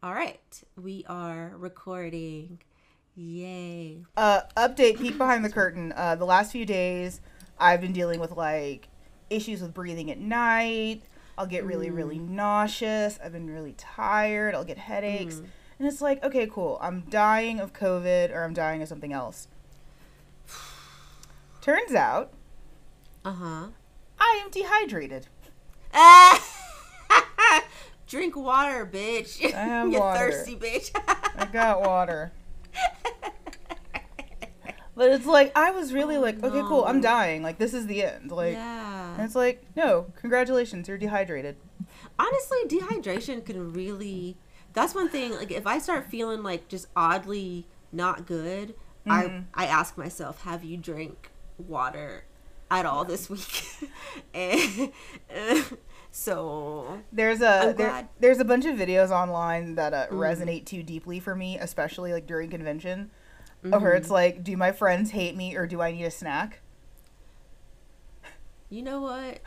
All right, we are recording. Yay. Update, peek behind the curtain. The last few days, I've been dealing with, like, issues with breathing at night. I'll get really, really nauseous. I've been really tired. I'll get headaches. And it's like, okay, cool. I'm dying of COVID or I'm dying of something else. Turns out, I am dehydrated. Drink water, bitch. I have you water. thirsty bitch. I got water. But it's like, I was really okay, cool, I'm dying. Like, this is the end. Like, yeah. And it's like, no, congratulations, you're dehydrated. Honestly, dehydration can really... That's one thing, like, if I start feeling, like, just oddly not good, I ask myself, have you drank water at all this week? And... So there's a bunch of videos online that resonate too deeply for me, especially like during convention, where it's like, do my friends hate me or do I need a snack? You know what?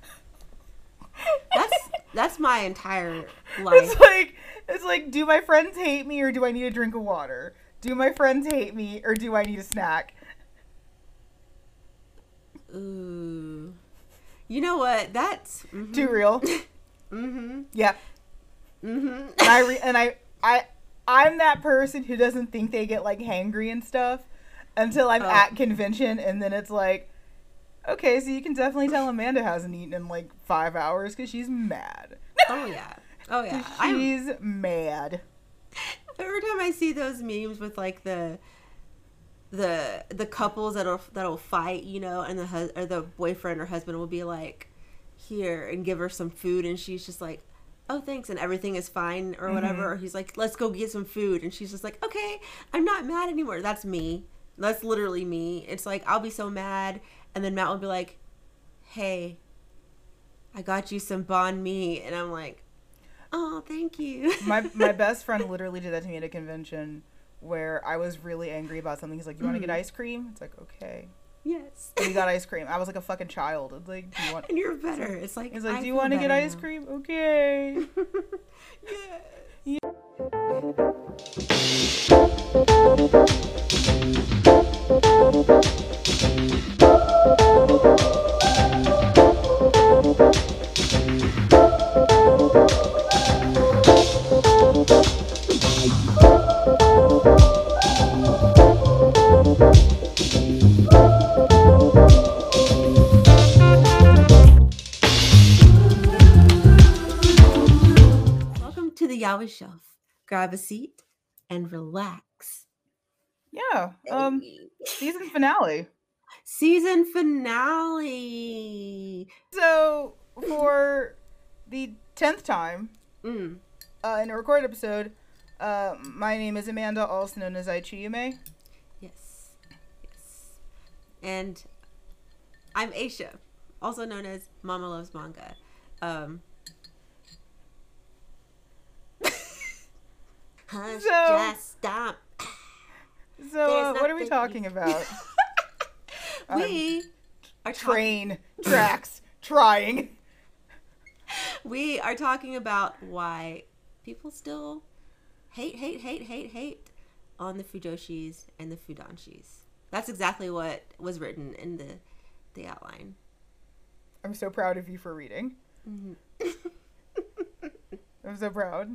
That's my entire life. It's like, do my friends hate me or do I need a drink of water? Do my friends hate me or do I need a snack? Ooh. You know what? That's too real. Yeah. And I'm that person who doesn't think they get like hangry and stuff until I'm at convention, and then it's like, okay, so you can definitely tell Amanda hasn't eaten in like 5 hours because she's mad. Oh yeah. She's mad. Every time I see those memes with like the couples that'll fight, you know, and the boyfriend or husband will be like, here, and give her some food, and she's just like, oh thanks, and everything is fine or whatever. Or he's like, let's go get some food, and she's just like, okay, I'm not mad anymore. That's me. That's literally me. It's like, I'll be so mad, and then Matt will be like, hey, I got you some banh mi, and I'm like, oh, thank you. My best friend literally did that to me at a convention where I was really angry about something. He's like, you want to get ice cream? It's like, okay. Yes. And he got ice cream. I was like a fucking child. It's like, do you want... And you're better. It's like, he's like, do you want to get ice cream? Okay. Yeah. Yaoi Shelf. Grab a seat and relax. Yeah. Season finale. Season finale. So for the 10th time in a recorded episode, my name is Amanda, also known as Aichiyume. Yes. And I'm Aisha, also known as Mama Loves Manga. Hush, just stop. So, what are we talking about? We are tracks, trying. We are talking about why people still hate on the Fujoshis and the Fudanshis. That's exactly what was written in the outline. I'm so proud of you for reading. I'm so proud.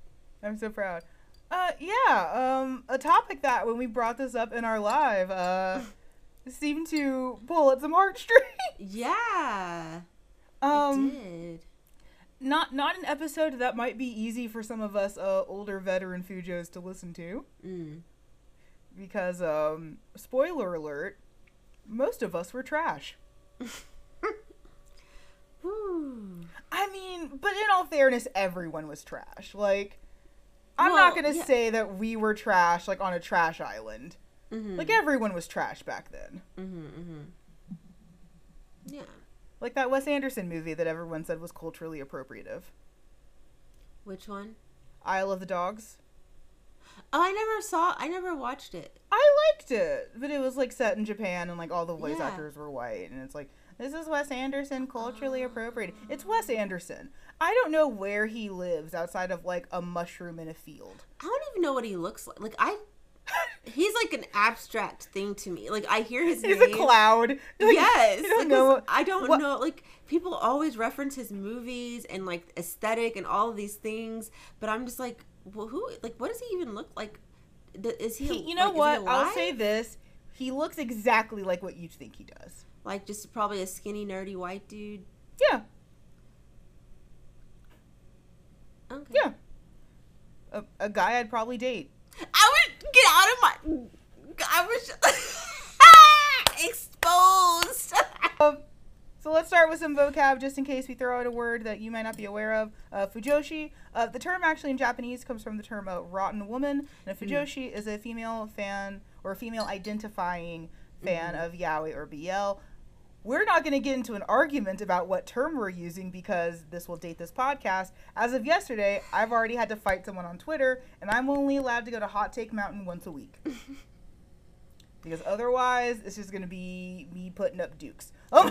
A topic that when we brought this up in our live, seemed to pull at some heartstrings. Yeah, it did. Not an episode that might be easy for some of us older veteran Fujos to listen to. Because, spoiler alert, most of us were trash. I mean, but in all fairness, everyone was trash. Like, I'm not going to say that we were trash, like, on a trash island. Like, everyone was trash back then. Yeah. Like that Wes Anderson movie that everyone said was culturally appropriative. Which one? Isle of the Dogs. Oh, I never watched it. I liked it, but it was like set in Japan and like all the voice actors were white, and it's like, This is Wes Anderson, culturally appropriated. It's Wes Anderson. I don't know where he lives outside of like a mushroom in a field. I don't even know what he looks like. He's like an abstract thing to me. Like I hear his He's name. a cloud. Like, Yes. you don't know. I don't know. Like people always reference his movies and like aesthetic and all of these things, but I'm just like, well, who? Like, what does he even look like? Is he? You know like, what? Is he alive? I'll say this. He looks exactly like what you think he does. Like just probably a skinny, nerdy white dude. Yeah. Okay. Yeah. A guy I'd probably date. I would get out of my. I was exposed. So let's start with some vocab just in case we throw out a word that you might not be aware of. Fujoshi. The term actually in Japanese comes from the term rotten woman. And a fujoshi is a female fan or a female identifying fan of yaoi or BL. We're not going to get into an argument about what term we're using because this will date this podcast. As of yesterday, I've already had to fight someone on Twitter, and I'm only allowed to go to Hot Take Mountain once a week. Because otherwise, it's just going to be me putting up dukes.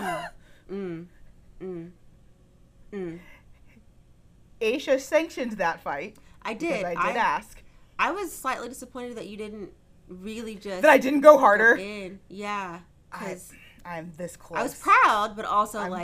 Aisha sanctioned that fight. I did. I did ask. I was slightly disappointed that you didn't really just. That I didn't go harder. Yeah. Because I'm this close. I was proud, but also I'm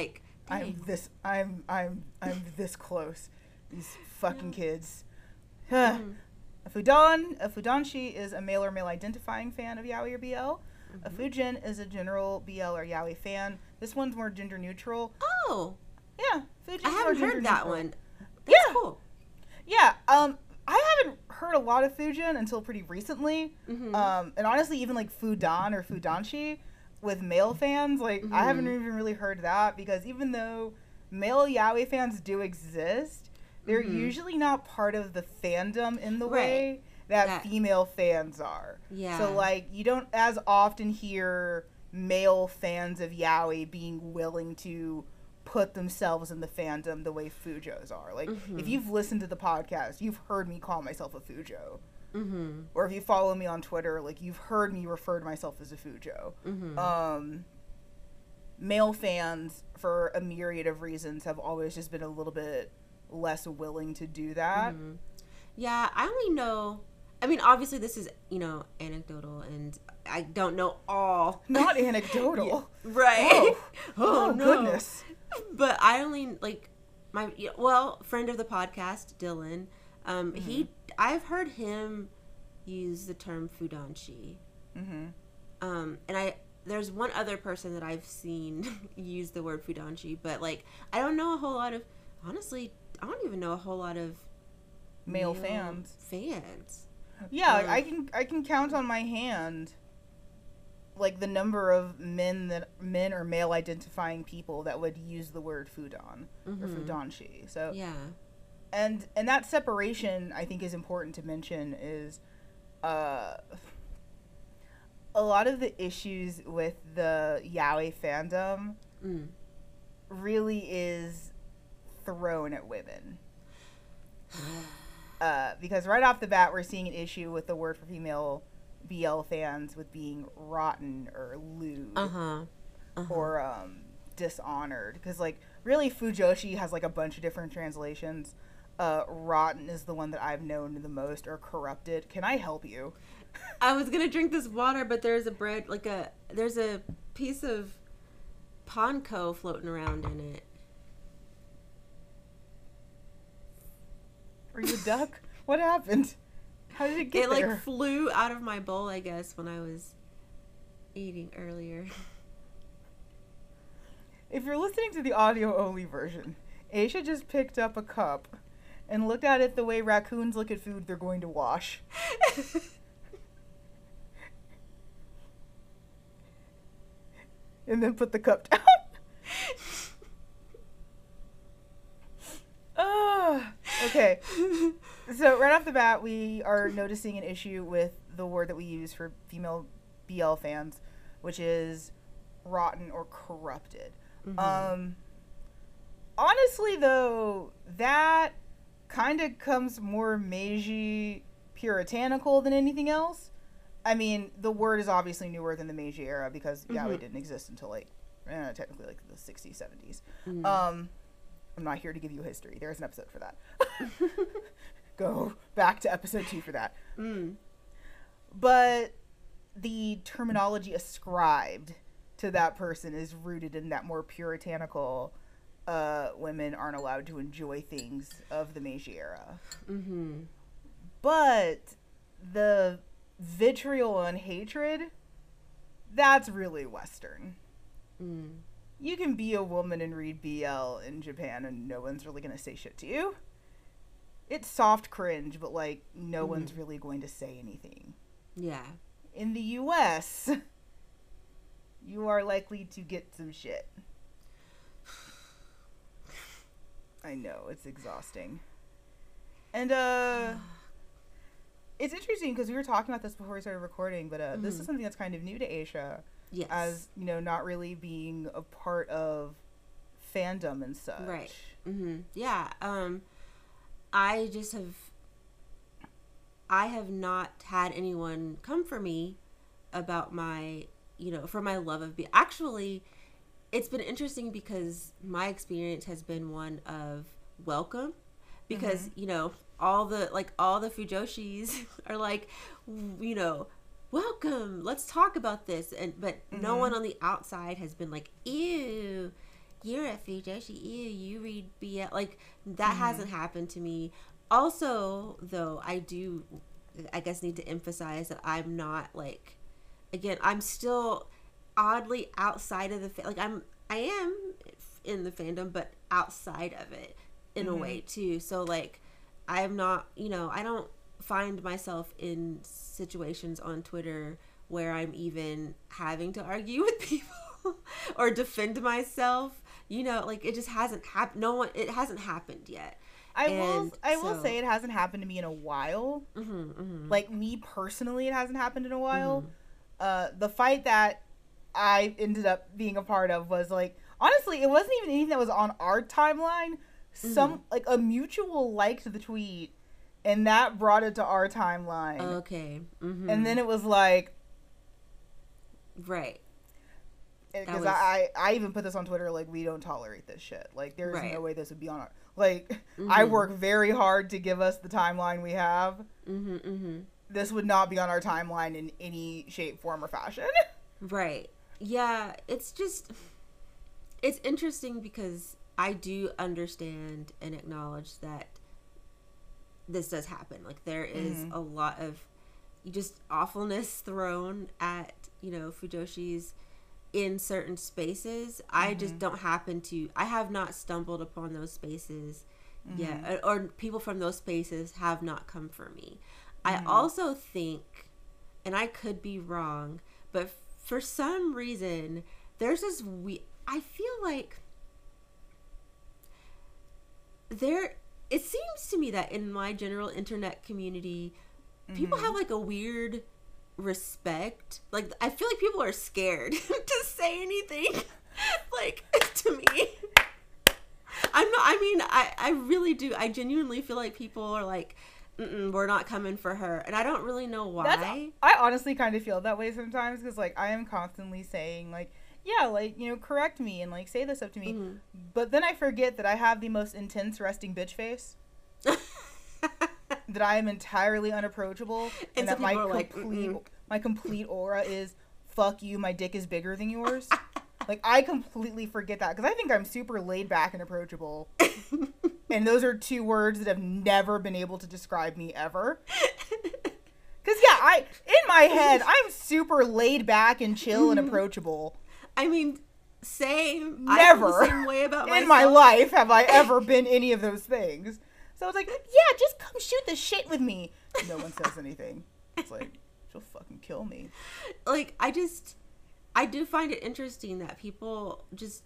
this close. These fucking kids. A fudanshi is a male or male identifying fan of yaoi or BL. A fujin is a general BL or yaoi fan. This one's more gender neutral. Oh. Yeah. Fujin's I haven't heard that neutral. one. That's cool. Yeah. I haven't heard a lot of fujin until pretty recently. And honestly, even like fudan or fudanshi with male fans, like I haven't even really heard that because even though male yaoi fans do exist, they're usually not part of the fandom in the way that female fans are. Yeah. So like you don't as often hear male fans of yaoi being willing to put themselves in the fandom the way Fujos are. Like if you've listened to the podcast, you've heard me call myself a Fujo. Or if you follow me on Twitter, like you've heard me refer to myself as a Fujo. Male fans, for a myriad of reasons, have always just been a little bit less willing to do that. Yeah, I only know. I mean, obviously, this is anecdotal, and I don't know all. Not anecdotal, right? Oh no. Goodness! But I only friend of the podcast, Dylan. I've heard him use the term fudanshi. And there's one other person that I've seen use the word fudanshi, but like I don't know a whole lot of. Honestly, I don't even know a whole lot of male fans. Yeah, I can count on my hand like the number of men or male identifying people that would use the word fudan or fudanshi. So yeah. And that separation, I think, is important to mention is a lot of the issues with the yaoi fandom really is thrown at women. Because right off the bat, we're seeing an issue with the word for female BL fans with being rotten or lewd or dishonored. Because, like, really, Fujoshi has, like, a bunch of different translations. Rotten is the one that I've known the most, or corrupted. Can I help you? I was gonna drink this water, but there's there's a piece of panko floating around in it. Are you a duck? What happened? How did it get there? It like flew out of my bowl, I guess, when I was eating earlier. If you're listening to the audio only version, Aisha just picked up a cup and looked at it the way raccoons look at food they're going to wash. And then put the cup down. Okay. So right off the bat, we are noticing an issue with the word that we use for female BL fans, which is rotten or corrupted. Honestly, though, that kind of comes more Meiji puritanical than anything else. I mean, the word is obviously newer than the Meiji era because yaoi didn't exist until like technically like the 60s, 70s. Mm. I'm not here to give you history. There's an episode for that. Go back to episode 2 for that. Mm. But the terminology ascribed to that person is rooted in that more puritanical, women aren't allowed to enjoy things of the Meiji era. Mm-hmm. But the vitriol and hatred, that's really Western. Mm. You can be a woman and read BL in Japan and no one's really going to say shit to you. It's soft cringe, but like no one's really going to say anything. Yeah. In the US, you are likely to get some shit. I know, it's exhausting. And it's interesting because we were talking about this before we started recording, but this is something that's kind of new to Asia. Yes. As, you know, not really being a part of fandom and such. Right. Mm-hmm. Yeah. I have not had anyone come for me about my, for my love of actually, it's been interesting because my experience has been one of welcome because, all the Fujoshis are like, welcome, let's talk about this. But no one on the outside has been like, ew, you're a Fujoshi, ew, you read BL. Like, that hasn't happened to me. Also, though, I guess need to emphasize that I'm not, like, again, I'm still oddly outside of the, I am in the fandom, but outside of it in a way, too. So, like, I'm not, I don't find myself in situations on Twitter where I'm even having to argue with people or defend myself. Like, it just hasn't happened. It hasn't happened yet. I will say it hasn't happened to me in a while. Like, me personally, it hasn't happened in a while. The fight that I ended up being a part of was, like, honestly, it wasn't even anything that was on our timeline. Like, a mutual liked the tweet, and that brought it to our timeline. Okay. And then it was like... Right. Because I even put this on Twitter, like, we don't tolerate this shit. Like, there's no way this would be on our... Like, I work very hard to give us the timeline we have. This would not be on our timeline in any shape, form, or fashion. Right. Yeah, it's just... It's interesting because I do understand and acknowledge that this does happen. Like, there is a lot of just awfulness thrown at, Fujoshis in certain spaces. I just don't I have not stumbled upon those spaces yet, or people from those spaces have not come for me. I also think, and I could be wrong, but for some reason, there's this I feel like it seems to me that in my general internet community, people have like a weird respect. Like, I feel like people are scared to say anything like to me. I really do. I genuinely feel like people are like, we're not coming for her. And I don't really know why. I honestly kind of feel that way sometimes because, like, I am constantly saying, like, yeah, like, correct me and, like, say this up to me. But then I forget that I have the most intense resting bitch face. That I am entirely unapproachable. And that my complete aura is, fuck you, my dick is bigger than yours. Like, I completely forget that because I think I'm super laid back and approachable. And those are two words that have never been able to describe me ever. Because, yeah, in my head, I'm super laid back and chill and approachable. I mean, same. Never. I feel the same way about myself. In my life have I ever been any of those things. So it's like, yeah, just come shoot the shit with me. No one says anything. It's like, she'll fucking kill me. Like, I do find it interesting that people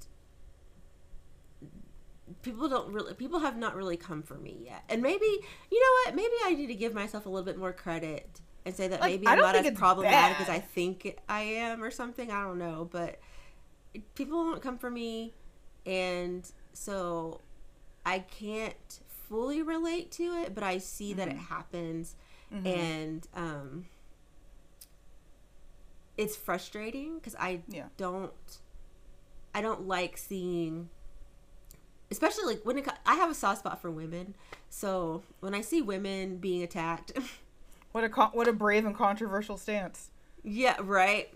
have not really come for me yet. And maybe, you know what? Maybe I need to give myself a little bit more credit and say that maybe I'm not as problematic as I think I am or something. I don't know. But people won't come for me. And so I can't fully relate to it, but I see that it happens. And it's frustrating because I don't I don't like seeing, especially like when I have a soft spot for women. So when I see women being attacked, what a brave and controversial stance. Yeah, right.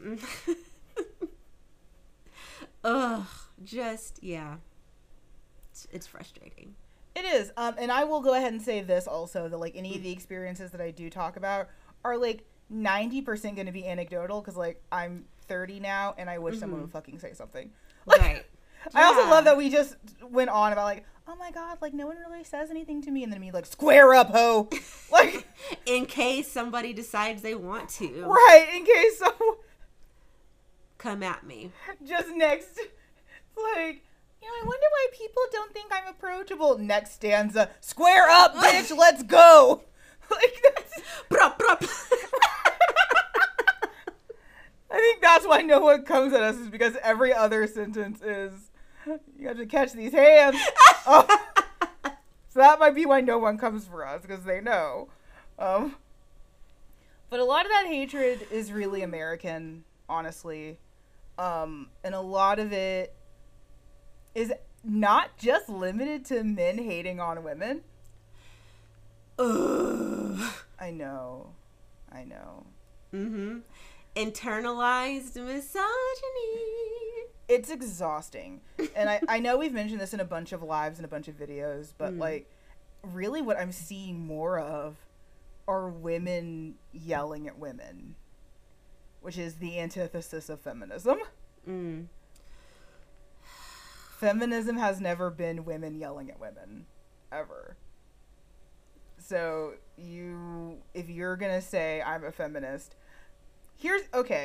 Ugh, just yeah. It's frustrating. It is. And I will go ahead and say this also, that like any of the experiences that I do talk about are like 90% going to be anecdotal, because like I'm 30 now and I wish someone would fucking say something. Like, Right. I also love that we just went on about like, oh my god, like no one really says anything to me, and then me like, square up, ho. Like, in case somebody decides they want to. Right, in case so. Come at me. Just next, like, I wonder why people don't think I'm approachable. Next stanza, square up, bitch, let's go. Like, that's... Brup, brup. I think that's why no one comes at us, is because every other sentence is, you have to catch these hands. Oh. So that might be why no one comes for us, because they know. But a lot of that hatred is really American, honestly. And a lot of it is not just limited to men hating on women. Ugh. I know. Mm-hmm. Internalized misogyny. It's exhausting. And I know we've mentioned this in a bunch of lives and a bunch of videos, but like, really what I'm seeing more of are women yelling at women, which is the antithesis of feminism. Feminism has never been women yelling at women, ever. So if you're gonna say I'm a feminist, here's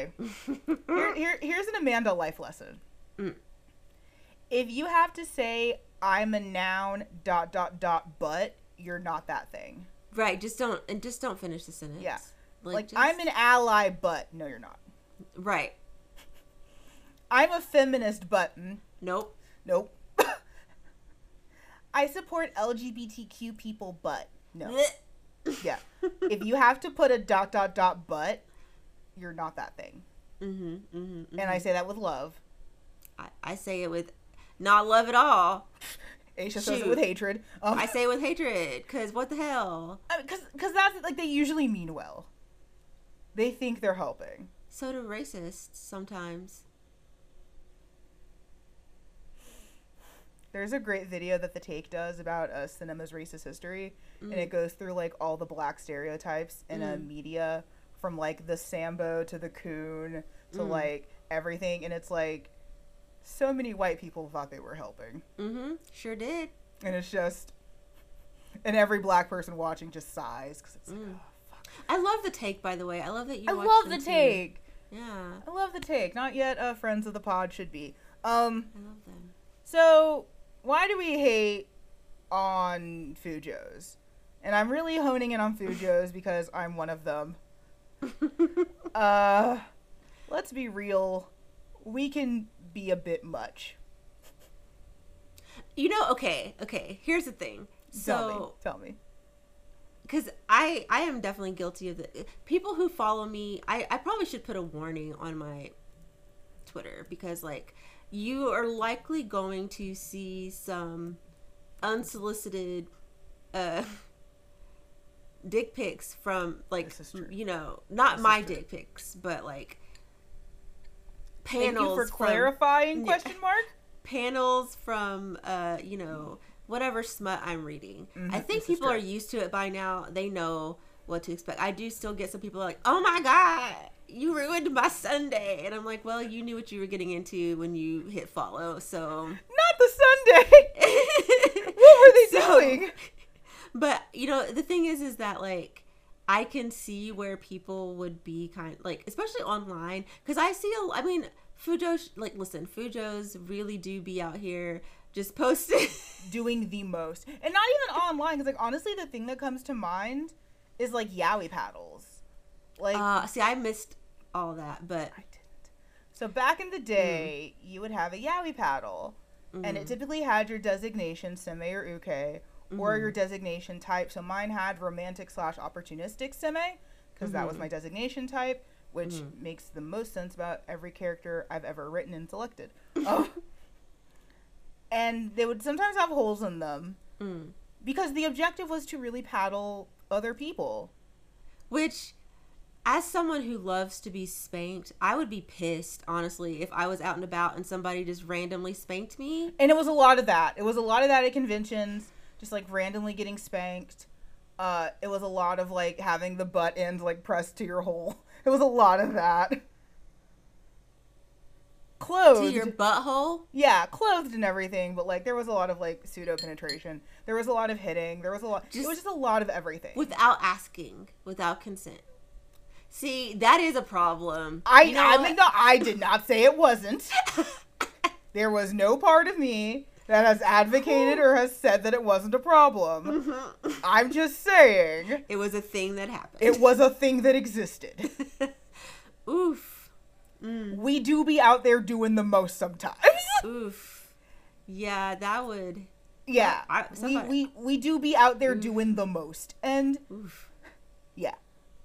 an Amanda life lesson. If you have to say I'm a noun ... but you're not that thing. Right, just don't finish the sentence. Yeah. Like I'm an ally, but no, you're not. Right. I'm a feminist, but Nope. I support LGBTQ people, but no. Yeah. If you have to put a ... but, you're not that thing. And I say that with love. I say it with not love at all. Aisha says it with hatred. I say it with hatred, because what the hell? Because that's, like, they usually mean well. They think they're helping. So do racists sometimes. There's a great video that The Take does about cinema's racist history, and it goes through, like, all the black stereotypes in media, from, like, the Sambo to the coon to, like, everything, and it's, like, so many white people thought they were helping. Sure did. And it's just, and every black person watching just sighs, because it's like, oh, fuck. I love The Take, by the way. I love that you watched love them The too. Take. Yeah. I love The Take. Not yet friends of the pod should be. I love them. So, why do we hate on Fujos? And I'm really honing in on Fujos because I'm one of them. Let's be real. We can be a bit much. Okay. Here's the thing. Tell me. Because I am definitely guilty of the people who follow me. I probably should put a warning on my Twitter, because like, you are likely going to see some unsolicited dick pics from, like, not my dick pics, but like panels. Thank you for clarifying, question mark? Panels from, whatever smut I'm reading. I think people are used to it by now. They know what to expect. I do still get some people like, oh my God, you ruined my Sunday. And I'm like, well, you knew what you were getting into when you hit follow, so. Not the Sunday! What were they doing? But, the thing is that, like, I can see where people would be like, especially online, because I see, Fujos, like, listen, Fujos really do be out here just posting. Doing the most. And not even online, because, like, honestly, the thing that comes to mind is, like, yaoi paddles. Like, see, I missed all that, but I didn't. So back in the day, you would have a yaoi paddle, and it typically had your designation, seme or uke, or your designation type. So mine had romantic / opportunistic seme, because that was my designation type, which makes the most sense about every character I've ever written and selected. And they would sometimes have holes in them. Mm. Because the objective was to really paddle other people. Which, as someone who loves to be spanked, I would be pissed, honestly, if I was out and about and somebody just randomly spanked me. And it was a lot of that. It was a lot of that at conventions, just like randomly getting spanked. It was a lot of like having the butt end like pressed to your hole. It was a lot of that. Clothed. To your butthole? Yeah, clothed and everything, but like there was a lot of like pseudo penetration. There was a lot of hitting. There was a lot. It was just a lot of everything. Without asking, without consent. See, that is a problem. I did not say it wasn't. There was no part of me that has advocated or has said that it wasn't a problem. Mm-hmm. I'm just saying. It was a thing that happened. It was a thing that existed. Oof. We do be out there doing the most sometimes. Oof. Yeah, that would. Yeah. We do be out there doing the most. And oof. Yeah.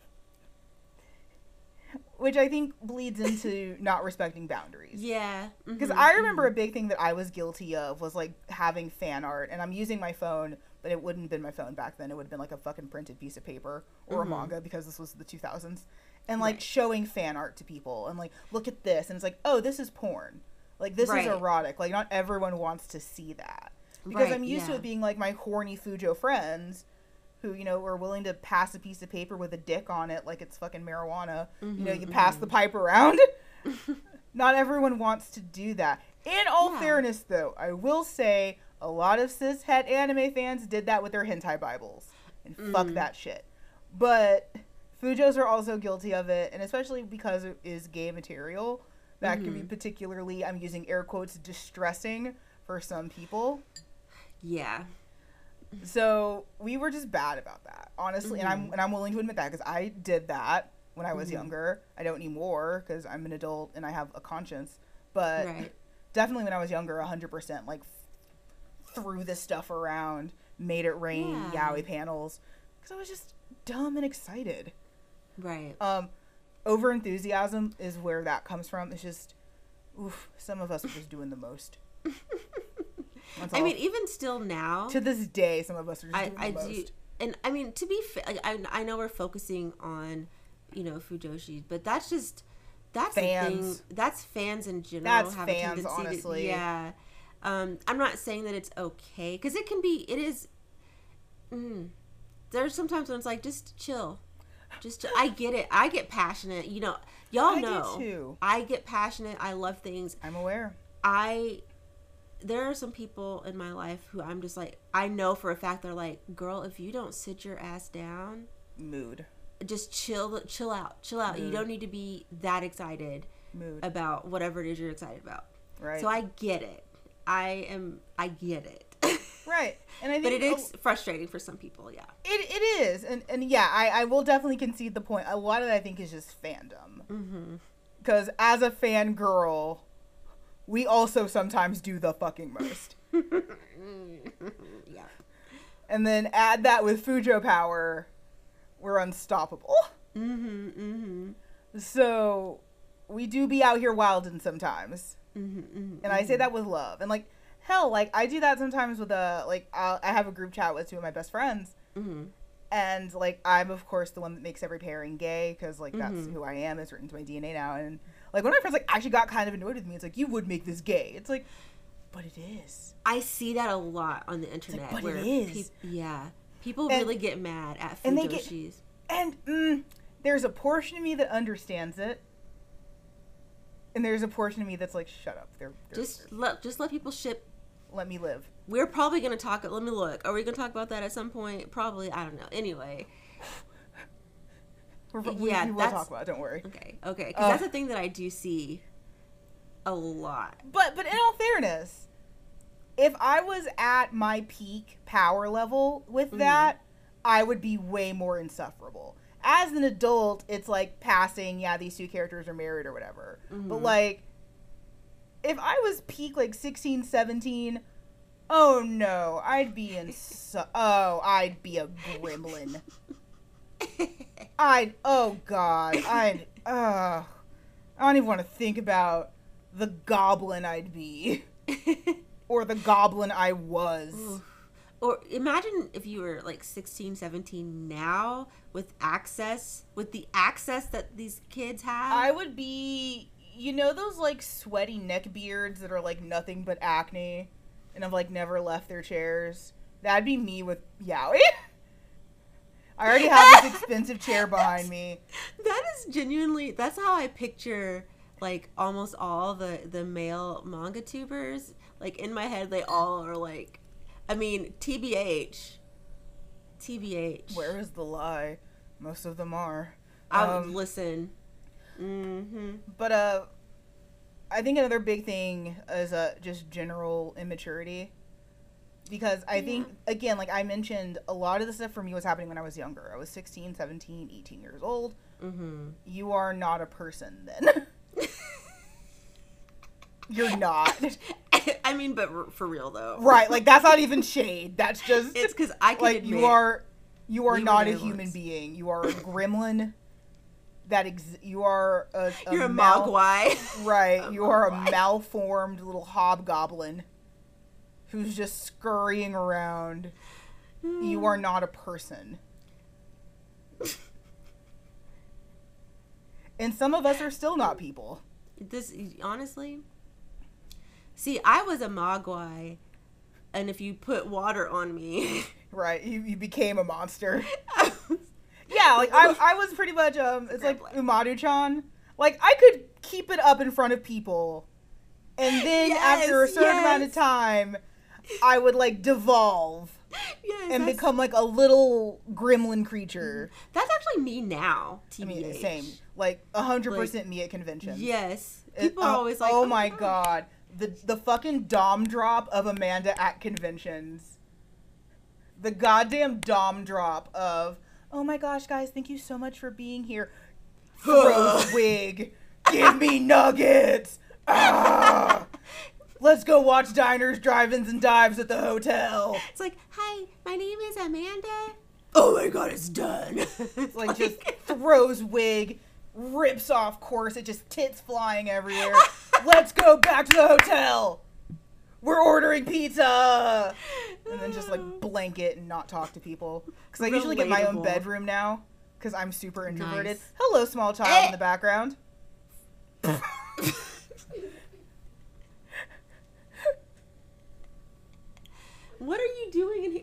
Which I think bleeds into not respecting boundaries. Yeah. Because I remember a big thing that I was guilty of was like having fan art, and I'm using my phone, but it wouldn't have been my phone back then. It would have been like a fucking printed piece of paper or a manga, because this was the 2000s. And like showing fan art to people and like, look at this. And it's like, oh, this is porn. Like, this is erotic. Like, not everyone wants to see that. Because I'm used to it being like my horny Fujo friends who, you know, are willing to pass a piece of paper with a dick on it like it's fucking marijuana. You know, you pass the pipe around. Not everyone wants to do that. In all fairness, though, I will say a lot of cis-het anime fans did that with their hentai Bibles. And fuck that shit. But Fujos are also guilty of it, and especially because it is gay material, that can be particularly, I'm using air quotes, distressing for some people. Yeah. So we were just bad about that, honestly, and I'm willing to admit that, because I did that when I was younger. I don't anymore because I'm an adult and I have a conscience, but definitely when I was younger, 100% like threw this stuff around, made it rain, yaoi panels, because I was just dumb and excited. Right. Over enthusiasm is where that comes from. It's just, oof, some of us are just doing the most. I mean, even still now, to this day, some of us are just doing the most. And I mean, to be fair, like, I know we're focusing on, you know, Fujoshi, but that's fans. The thing. That's fans in general. That's have fans, a tendency honestly. Yeah. I'm not saying that it's okay, because it is. There's sometimes when it's like, just chill. I get it. I get passionate. You know, y'all know. I do too. I get passionate. I love things. I'm aware. There are some people in my life who I'm just like, I know for a fact they're like, girl, if you don't sit your ass down, mood, just chill out. Mood. You don't need to be that excited about whatever it is you're excited about. Right. So I get it. I get it. Right. And I think, but it is frustrating for some people, yeah. It is. And yeah, I will definitely concede the point. A lot of that, I think, is just fandom. Because as a fangirl, we also sometimes do the fucking most. Yeah. And then add that with Fujo power, we're unstoppable. So we do be out here wilding sometimes. And I say that with love. And like, hell, like, I do that sometimes with I have a group chat with two of my best friends. And like, I'm of course the one that makes every pairing gay, because like that's who I am. It's written to my DNA now. And like, one of my friends like actually got kind of annoyed with me. It's like, you would make this gay. It's like, but it is. I see that a lot on the internet. Like, but it is. People really get mad at Fujoshis. And there's a portion of me that understands it. And there's a portion of me that's like, shut up. Just let people ship. Let me live. We're probably going to talk. Let me look. Are we going to talk about that at some point? Probably. I don't know. Anyway. We will talk about it. Don't worry. Okay. Because that's a thing that I do see a lot. But in all fairness, if I was at my peak power level with that, I would be way more insufferable. As an adult, it's like passing, yeah, these two characters are married or whatever. But like, if I was peak like 16, 17, oh no, I'd be a gremlin. I don't even want to think about the goblin I'd be. or the goblin I was. Ooh. Or imagine if you were like 16, 17 now with the access that these kids have. I would be, you know, those like sweaty neck beards that are like nothing but acne and have like never left their chairs. That'd be me with Yowie. I already have this expensive chair behind me. That is genuinely, that's how I picture like almost all the male manga tubers. Like in my head, they all are like, I mean, TBH. Where is the lie? Most of them are. Listen. But I think another big thing is just general immaturity. Because I think, again, like I mentioned, a lot of the stuff for me was happening when I was younger. I was 16, 17, 18 years old. Mm-hmm. You are not a person then. You're not. I mean, but for real though. Right, like that's not even shade. That's just it's because I can like admit, you are not a human being. You are a gremlin. You are you're a mogwai. Right, you are a malformed little hobgoblin who's just scurrying around. You are not a person. And some of us are still not people. This honestly. See, I was a mogwai, and if you put water on me, right, you became a monster. Yeah, like I was pretty much it's like Umaru-chan. Like I could keep it up in front of people, and then after a certain amount of time, I would like devolve and become like a little gremlin creature. That's actually me now. TBH. I mean, same. Like 100% me at conventions. Yes, people are always like, "Oh my god." The fucking dom drop of Amanda at conventions. The goddamn dom drop of, oh my gosh, guys, thank you so much for being here. Throws wig. Give me nuggets. Ah. Let's go watch diners, drive-ins, and dives at the hotel. It's like, hi, my name is Amanda. Oh my god, it's done. It's like just throws wig, rips off corset, just tits flying everywhere. Let's go back to the hotel. We're ordering pizza. And then just like blanket and not talk to people. Because I usually get my own bedroom now. Because I'm super introverted. Nice. Hello, small child in the background. What are you doing in here?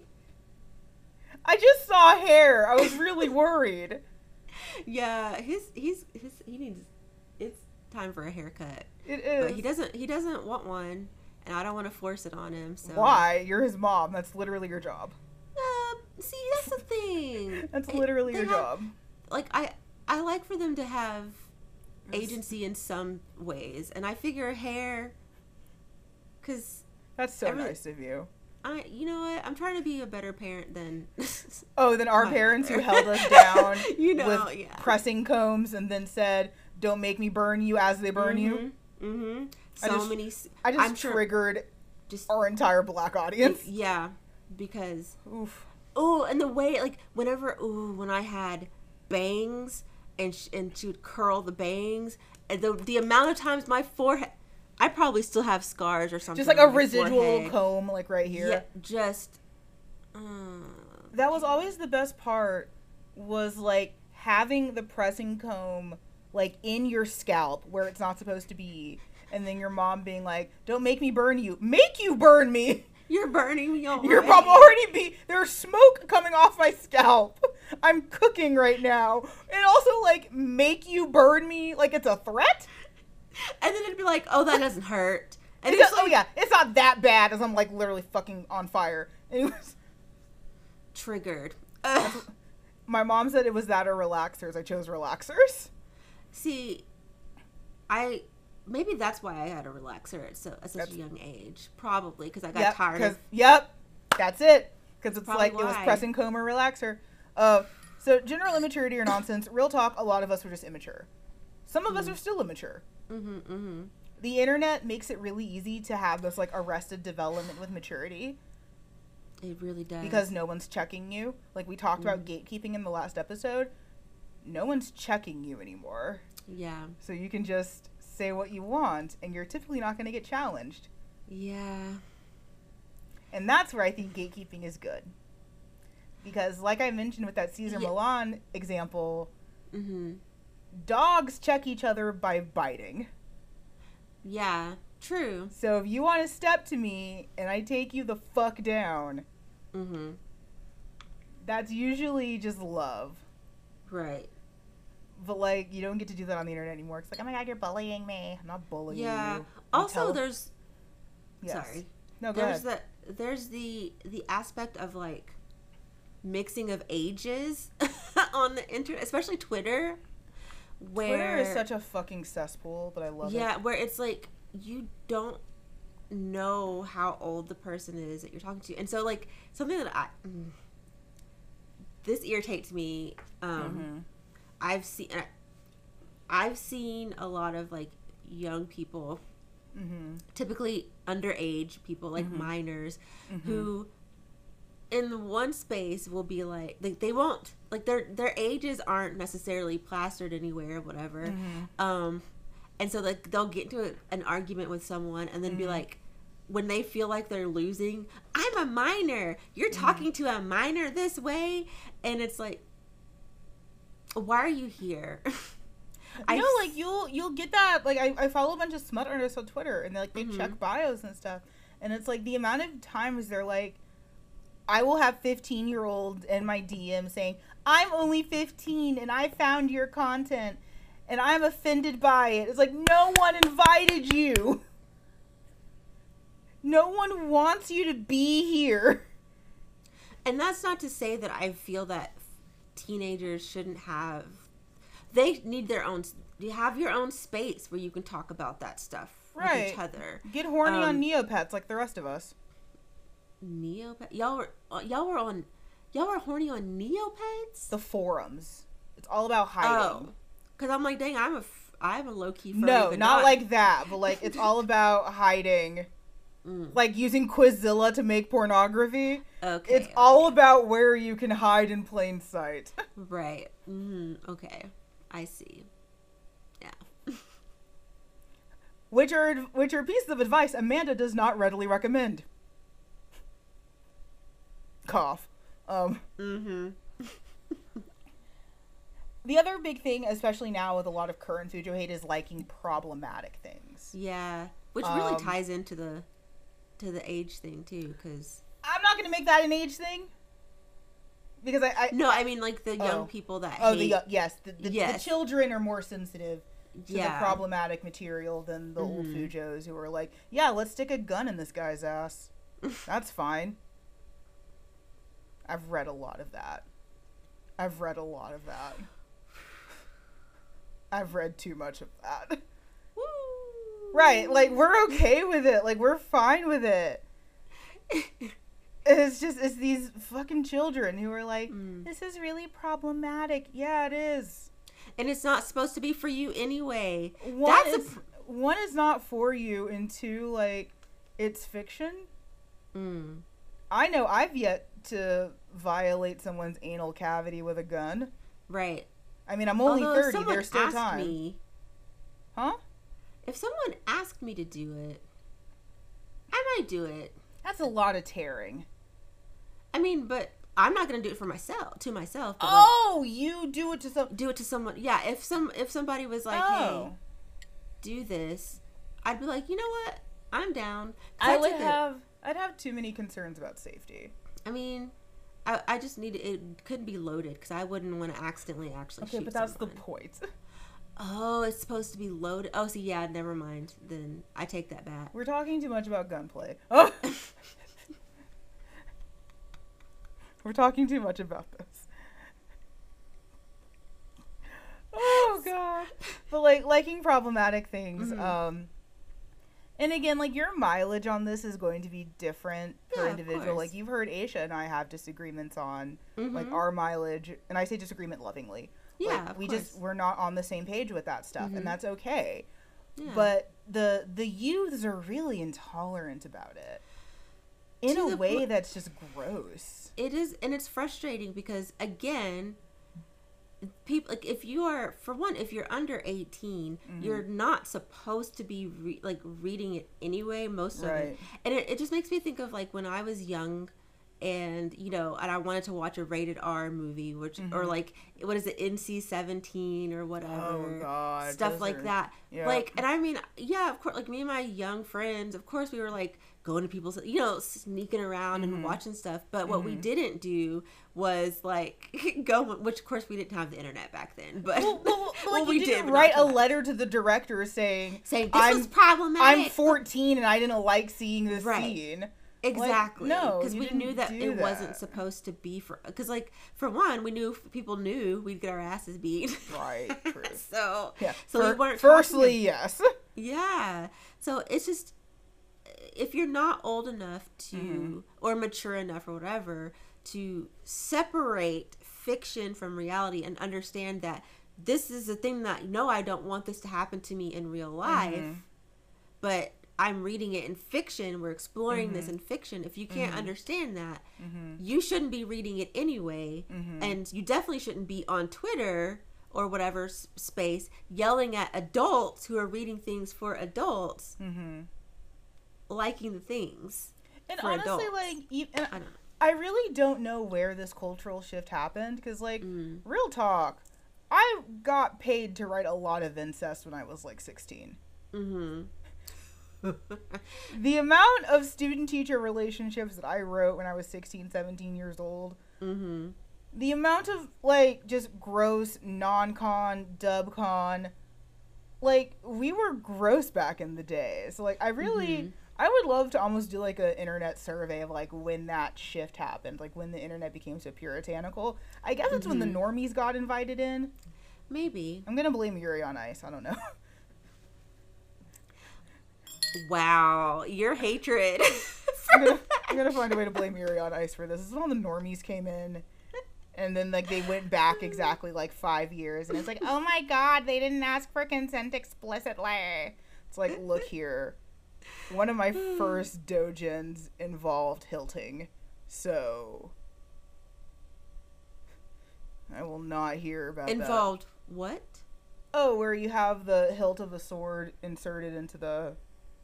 I just saw hair. I was really worried. Yeah, he needs, it's time for a haircut. It is. But he doesn't want one, and I don't want to force it on him. So why? You're his mom. That's literally your job. See, that's the thing. That's literally your job. Like I like for them to have agency in some ways, and I figure hair, because that's so nice of you. You know what? I'm trying to be a better parent than than our parents who held us down with pressing combs and then said, "Don't make me burn you as they burn you." Mm-hmm. I just triggered our entire black audience. Yeah, because and the way like when I had bangs and she would curl the bangs, and the amount of times my forehead. I probably still have scars or something. Just like a residual comb, like right here. Yeah, just. That was always the best part, was like having the pressing comb like in your scalp where it's not supposed to be, and then your mom being like, "Don't make me burn you. Make you burn me. You're burning me already. Your mom already there's smoke coming off my scalp. I'm cooking right now." And also like, make you burn me like it's a threat. And then it'd be like, oh, that doesn't hurt. And it's like, it's not that bad as I'm like literally fucking on fire. And it was triggered. My mom said it was that or relaxers. I chose relaxers. See, maybe that's why I had a relaxer at such a young age. Probably because I got tired of. Yep, that's it. Because it's like it was pressing comb or relaxer. So general immaturity or nonsense. Real talk. A lot of us were just immature. Some of us are still immature. The internet makes it really easy to have this like arrested development with maturity. It really does. Because no one's checking you. Like we talked about gatekeeping in the last episode. No one's checking you anymore. Yeah. So you can just say what you want, and you're typically not going to get challenged. Yeah. And that's where I think gatekeeping is good. Because, like I mentioned with that Cesar Millan example, dogs check each other by biting. Yeah, true. So if you want to step to me and I take you the fuck down, that's usually just love. Right. But, like, you don't get to do that on the internet anymore. It's like, oh my god, you're bullying me. I'm not bullying you. Yeah. Also, there's... Yes. Sorry. No, go ahead. There's the aspect of, like, mixing of ages on the internet, especially Twitter. Twitter is such a fucking cesspool, but I love it. Yeah, where it's like, you don't know how old the person is that you're talking to. And so, like, something that this irritates me. I've seen a lot of, like, young people, typically underage people, like minors, who in one space will be like they won't, like, their ages aren't necessarily plastered anywhere or whatever. And so, like, they'll get into an argument with someone and then be like, when they feel like they're losing, I'm a minor, you're talking to a minor this way, and it's like, why are you here? Like, you'll get that. Like, I follow a bunch of smut artists on Twitter, and they check bios and stuff, and it's like the amount of times they're like, I will have 15-year-olds in my DM saying, I'm only 15 and I found your content and I'm offended by it. It's like, no one invited you. No one wants you to be here. And that's not to say that I feel that teenagers shouldn't have... They need their own... You have your own space where you can talk about that stuff with each other. Get horny on Neopets like the rest of us. Neopets? Y'all were horny on Neopets? The forums. It's all about hiding. Oh. Because I'm like, dang, I'm a low-key furry. No, not like that. But, like, it's all about hiding. Like, using Quizzilla to make pornography. Okay. It's all about where you can hide in plain sight. Right. Okay. I see. Yeah. Which are pieces of advice Amanda does not readily recommend. Cough. The other big thing, especially now with a lot of current Fujo hate, is liking problematic things. Yeah. Which really ties into the age thing too, because I'm not going to make that an age thing. Because No, I mean, like, the young people that hate... The children are more sensitive to the problematic material than the old Fujos who are like, yeah, let's stick a gun in this guy's ass. That's fine. I've read a lot of that. I've read too much of that. Woo! Right, like, we're okay with it. Like, we're fine with it. It's these fucking children who are like, this is really problematic. Yeah, it is. And it's not supposed to be for you anyway. One is not for you, and two, like, it's fiction. I know I've yet to violate someone's anal cavity with a gun. Right. I mean, I'm only 30. There's still time. Huh? If someone asked me to do it, I might do it. That's a lot of tearing. I mean, but I'm not gonna do it for myself. But you do it to someone. Do it to someone. Yeah. If somebody was like, hey, do this, I'd be like, you know what? I'm down. I'd have too many concerns about safety. I mean, I just need it couldn't be loaded because I wouldn't want to accidentally actually shoot. Okay, but that's someone. the point. Oh, it's supposed to be loaded. Oh, so yeah, never mind. Then I take that back. We're talking too much about gunplay. Oh. We're talking too much about this. Oh god. But, like, liking problematic things, and again, like, your mileage on this is going to be different per individual. Like, you've heard Aisha and I have disagreements on like our mileage, and I say disagreement lovingly. Yeah, like, we're not on the same page with that stuff, and that's okay. Yeah. But the youths are really intolerant about it in a way that's just gross. It is, and it's frustrating because, again, people, like, if you are, for one, if you're under 18, you're not supposed to be reading it anyway, most of it. And it just makes me think of like when I was young, and and I wanted to watch a rated R movie, which or like, what is it, NC-17 or whatever. Oh God, stuff like that. Yeah. Like, and I mean, yeah, of course, like me and my young friends, of course we were like going to people's, sneaking around and watching stuff. But what we didn't do was like go, which of course we didn't have the internet back then. But like we didn't write a letter to the director saying this was problematic. I'm 14 and I didn't like seeing this scene. Exactly. Like, no, because we knew that it wasn't supposed to be because, like, for one, we knew people knew we'd get our asses beat. Right. True. So yeah. So we weren't. Firstly, yes. Yeah. So it's just, if you're not old enough to or mature enough or whatever to separate fiction from reality and understand that this is a thing that I don't want this to happen to me in real life, but I'm reading it in fiction. We're exploring this in fiction. If you can't understand that, you shouldn't be reading it anyway. And you definitely shouldn't be on Twitter or whatever space yelling at adults who are reading things for adults, liking the things and for honestly, adults. Like, I really don't know where this cultural shift happened. Because, like, real talk, I got paid to write a lot of incest when I was, like, 16. The amount of student-teacher relationships that I wrote when I was 16, 17 years old, the amount of, like, just gross non-con, dub-con, like, we were gross back in the day. So, like, I really, I would love to almost do, like, an internet survey of, like, when that shift happened, like, when the internet became so puritanical. I guess it's when the normies got invited in. Maybe. I'm gonna blame Yuri on Ice. I don't know. Wow, your hatred. I'm gonna find a way to blame Yuri on Ice for this. This is when all the normies came in, and then like they went back exactly like 5 years, and it's like, oh my God, they didn't ask for consent explicitly. It's like, look here, one of my first dojins involved hilting, so I will not hear about involved that. What? Oh, where you have the hilt of a sword inserted into the.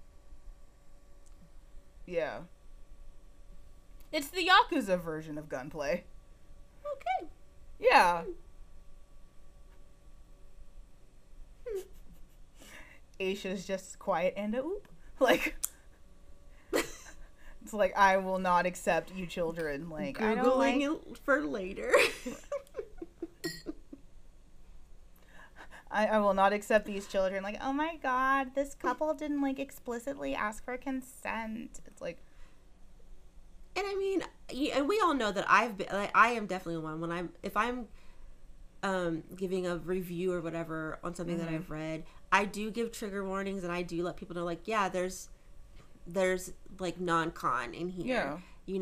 Yeah. It's the Yakuza version of gunplay. Okay. Yeah. Aisha's just quiet and a oop. Like, it's like, I will not accept you children. Like, Googling I don't like... it for later. I will not accept these children. Like, oh my God, this couple didn't, like, explicitly ask for consent. It's like... And I mean, and we all know that I've been, like, I am definitely one when if I'm giving a review or whatever on something that I've read, I do give trigger warnings, and I do let people know, like, yeah, there's like non-con in here,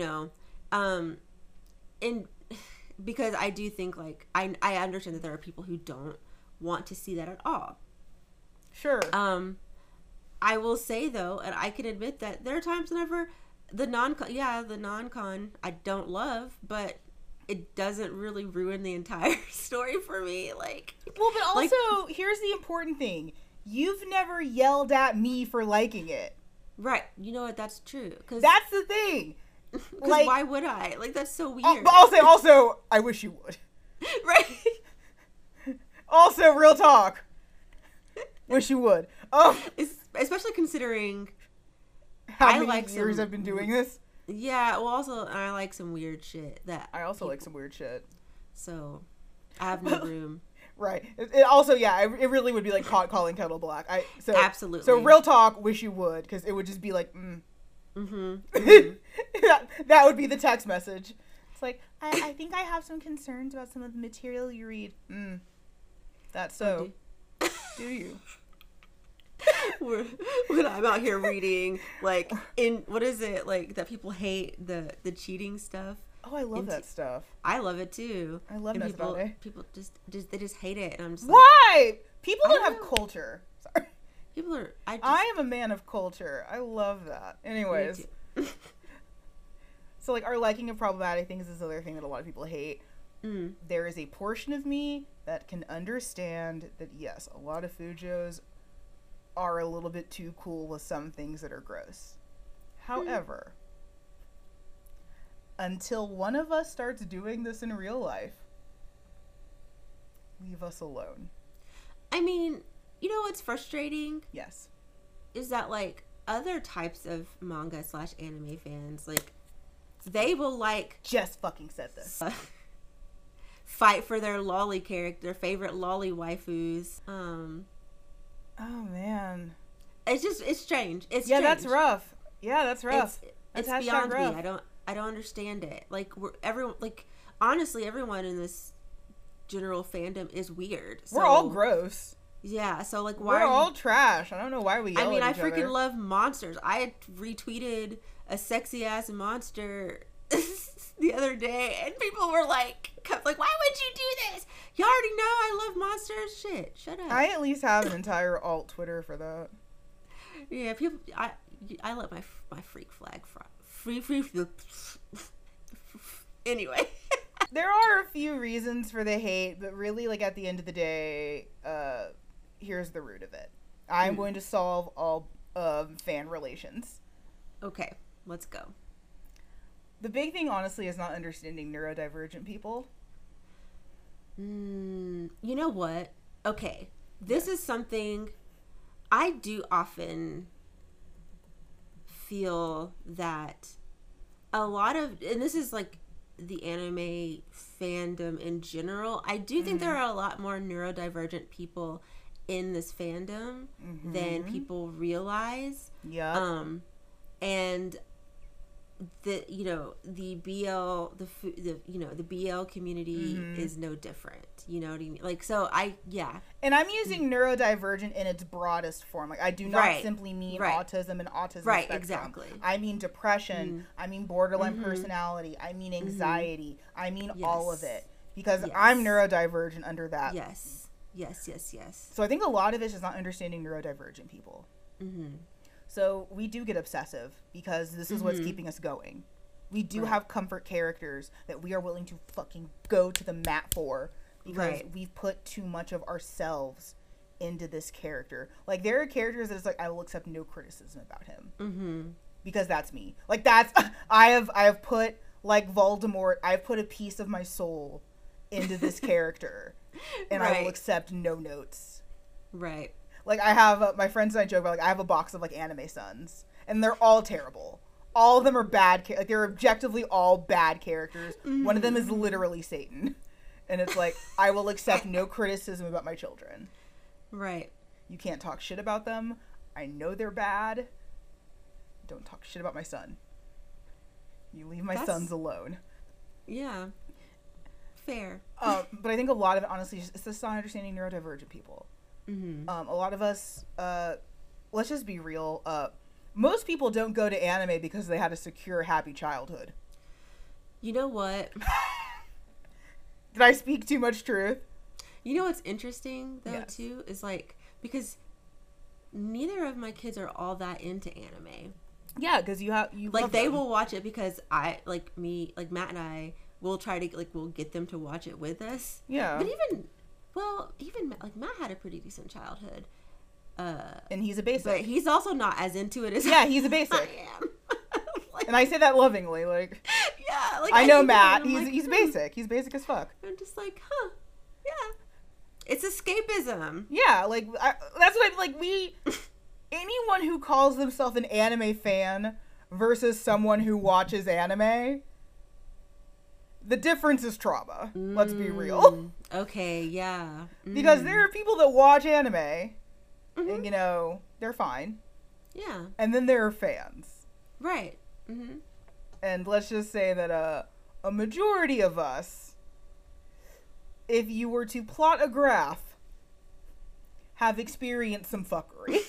and because I do think, like, I understand that there are people who don't want to see that at all. Sure. I will say though, and I can admit that there are times whenever the non-con I don't love, but it doesn't really ruin the entire story for me. Like, well, but also here's the important thing: you've never yelled at me for liking it. Right? You know what? That's true. Cause that's the thing. Like, why would I? Like, that's so weird. But I'll say also, I wish you would. Right. Also, real talk. Wish you would. Especially considering how many years I've been doing this. Yeah. Well, also, I like some weird shit. I also like some weird shit. So, I have no room. Right. It also, yeah, it really would be like pot calling kettle black. Absolutely. So, real talk, wish you would, because it would just be like, that would be the text message. It's like, I think I have some concerns about some of the material you read. That's so. Do you? When I'm out here reading, like, what is it, like, that people hate the cheating stuff. Oh, I love that stuff. I love it too. I love it. People just hate it, and I'm just why? Like, people don't have culture. Sorry. People are. I am a man of culture. I love that. Anyways, so like our liking of problematic things is the other thing that a lot of people hate. there is a portion of me that can understand that, yes, a lot of Fujos are a little bit too cool with some things that are gross. However, until one of us starts doing this in real life, leave us alone. I mean, you know what's frustrating? Yes. Is that, like, other types of manga / anime fans, like, they will, like... Just fucking said this. Fight for their lolly character, their favorite lolly waifus. Oh, man. It's strange. It's yeah, strange. That's rough. Yeah, that's rough. It's that's beyond rough. me. I don't understand it. Like, honestly, everyone in this general fandom is weird. So, we're all gross. Yeah, so, like, we're all trash. I don't know why we yell at each I freaking other. love monsters. I retweeted a sexy ass monster the other day, and people were like, why would you do this? You already know I love monsters. Shit, shut up. I at least have an entire alt Twitter for that. Yeah, people. I let my freak flag free. Anyway. There are a few reasons for the hate, but really, like, at the end of the day, here's the root of it. I'm going to solve all fan relations. Okay, let's go. The big thing, honestly, is not understanding neurodivergent people. You know what? Okay, this is something I do often feel that a lot of, and this is like the anime fandom in general, I do think there are a lot more neurodivergent people in this fandom than people realize. Yeah. And the the BL community is no different. You know what I mean? Like, so And I'm using neurodivergent in its broadest form. Like, I do not simply mean autism and autism spectrum. Exactly. I mean depression. I mean borderline personality. I mean anxiety. I mean all of it. Because I'm neurodivergent under that. Yes. So I think a lot of it is not understanding neurodivergent people. So we do get obsessive because this is what's keeping us going. We do have comfort characters that we are willing to fucking go to the mat for because we've put too much of ourselves into this character. Like, there are characters that it's like, I will accept no criticism about him because that's me. Like, that's I have put, like Voldemort, I've put a piece of my soul into this character, and I will accept no notes. Right. Like, I have, my friends and I joke about, like, I have a box of, like, anime sons, and they're all terrible. All of them are bad, like, they're objectively all bad characters. One of them is literally Satan. And it's like, I will accept no criticism about my children. Right. You can't talk shit about them. I know they're bad. Don't talk shit about my son. You leave my sons alone. Yeah. Fair. But I think a lot of it, honestly, is just not understanding neurodivergent people. A lot of us, let's just be real, most people don't go to anime because they had a secure, happy childhood. You know what? Did I speak too much truth? You know what's interesting, though, too? Is, like, because neither of my kids are all that into anime. Yeah, because you like, they will watch it because Matt and I will try to, like, we'll get them to watch it with us. Yeah. But even like, Matt had a pretty decent childhood. And he's a basic. But he's also not as into it as he's a basic. I am. Like, and I say that lovingly, like. Yeah, like, I know Matt. He's basic. He's basic as fuck. I'm just like, yeah. It's escapism. Yeah, like, that's what anyone who calls themselves an anime fan versus someone who watches anime, the difference is trauma. Let's be real. Okay, yeah. Because there are people that watch anime, and, they're fine. Yeah. And then there are fans. Right. And let's just say that a majority of us, if you were to plot a graph, have experienced some fuckery.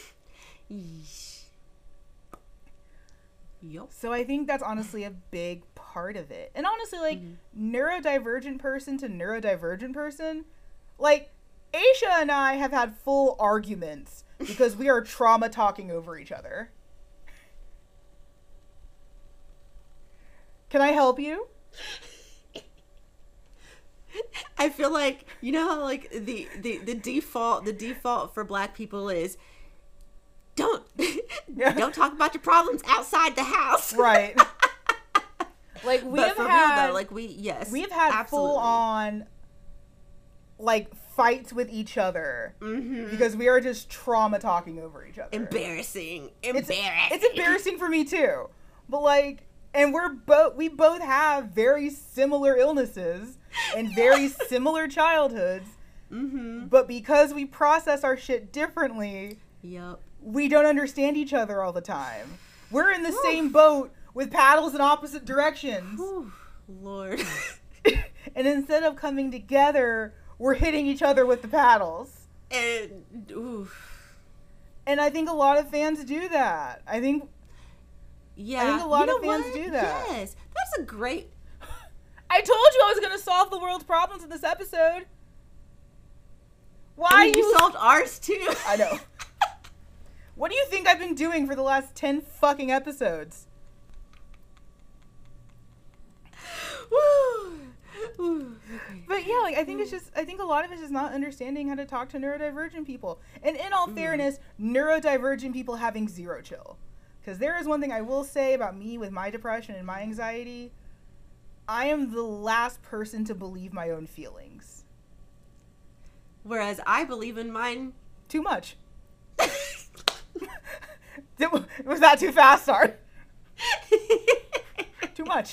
Yep. So I think that's honestly a big part of it. And honestly, like, neurodivergent person to neurodivergent person, like, Aisha and I have had full arguments because we are trauma talking over each other. Can I help you? I feel like, you know how like the default for black people is don't don't talk about your problems outside the house. Right. Like we But have for had real though, like we've had absolutely. full on like fights with each other because we are just trauma talking over each other. Embarrassing. It's embarrassing for me too. But like, and we both have very similar illnesses and very similar childhoods. But because we process our shit differently, Yep. we don't understand each other all the time. We're in the same boat with paddles in opposite directions. Whew, Lord. And instead of coming together, we're hitting each other with the paddles. And ooh. And I think a lot of fans do that. I think Yeah. a lot you of know fans what? do that. Yes. That's a great I told you I was going to solve the world's problems in this episode. Why I mean, you solved ours too. I know. What do you think I've been doing for the last 10 fucking episodes? Woo. Ooh, okay. But yeah, like I think a lot of it's just not understanding how to talk to neurodivergent people. And in all fairness, neurodivergent people having zero chill. Because there is one thing I will say about me with my depression and my anxiety. I am the last person to believe my own feelings. Whereas I believe in mine. Too much. Was that too fast? Sorry. Too much.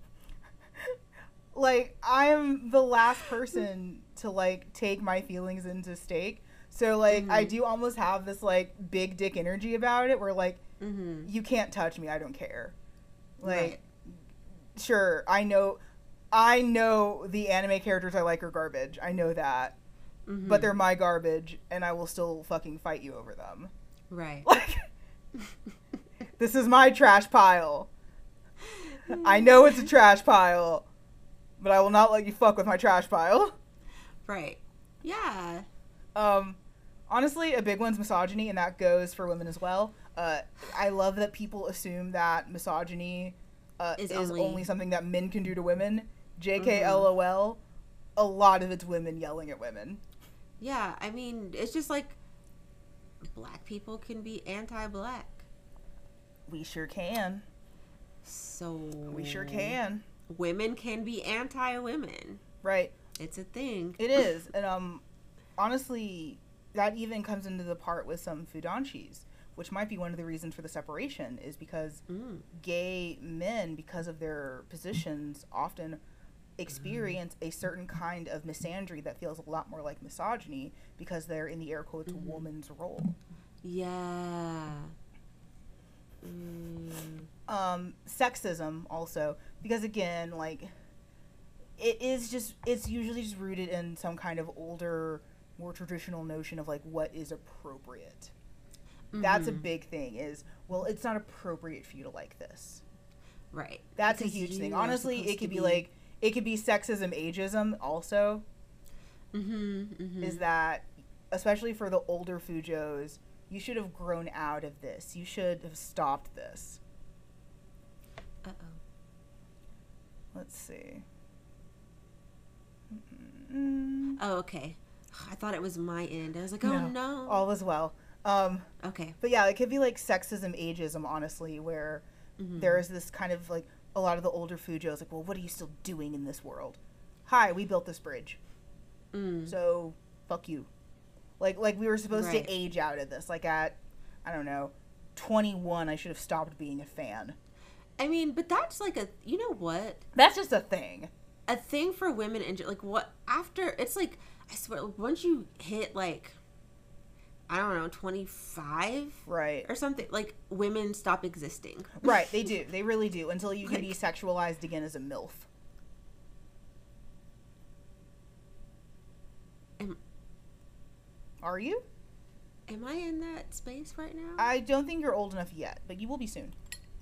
Like, I'm the last person to, like, take my feelings into stake. So, like, I do almost have this, like, big dick energy about it where, like, you can't touch me. I don't care. Like, Right. Sure, I know the anime characters I like are garbage. I know that. But they're my garbage, and I will still fucking fight you over them. Right. Like, this is my trash pile. I know it's a trash pile, but I will not let you fuck with my trash pile. Right. Yeah. Honestly, a big one's misogyny, and that goes for women as well. I love that people assume that misogyny is only something that men can do to women. JK LOL, a lot of it's women yelling at women. Yeah, I mean, it's just like black people can be anti-black. We sure can. So We sure can. Women can be anti-women. Right. It's a thing. It is. And honestly, that even comes into the part with some fudanshis, which might be one of the reasons for the separation, is because gay men, because of their positions, often experience a certain kind of misandry that feels a lot more like misogyny because they're in the air quotes woman's role. Yeah. Sexism also, because again, like, it's usually just rooted in some kind of older, more traditional notion of like what is appropriate. That's a big thing, is, well, it's not appropriate for you to like this. Right. That's Because a huge you thing. are Honestly, supposed it could to be like, it could be sexism, ageism also. Is that, especially for the older Fujos, you should have grown out of this. You should have stopped this. Uh-oh. Let's see. Oh, okay. I thought it was my end. I was like, oh no. All is well. Okay. But yeah, it could be like sexism, ageism, honestly, where there is this kind of like, a lot of the older Fujos like, well, what are you still doing in this world? Hi, we built this bridge. So, fuck you. Like we were supposed to age out of this. Like at, I don't know, 21, I should have stopped being a fan. I mean, but that's like you know what? That's just a thing. A thing for women and like what after it's like, I swear, once you hit like, I don't know, 25 Right. or something, like women stop existing. Right, they do. They really do, until you can be sexualized again as a MILF. Are you? Am I in that space right now? I don't think you're old enough yet, but you will be soon.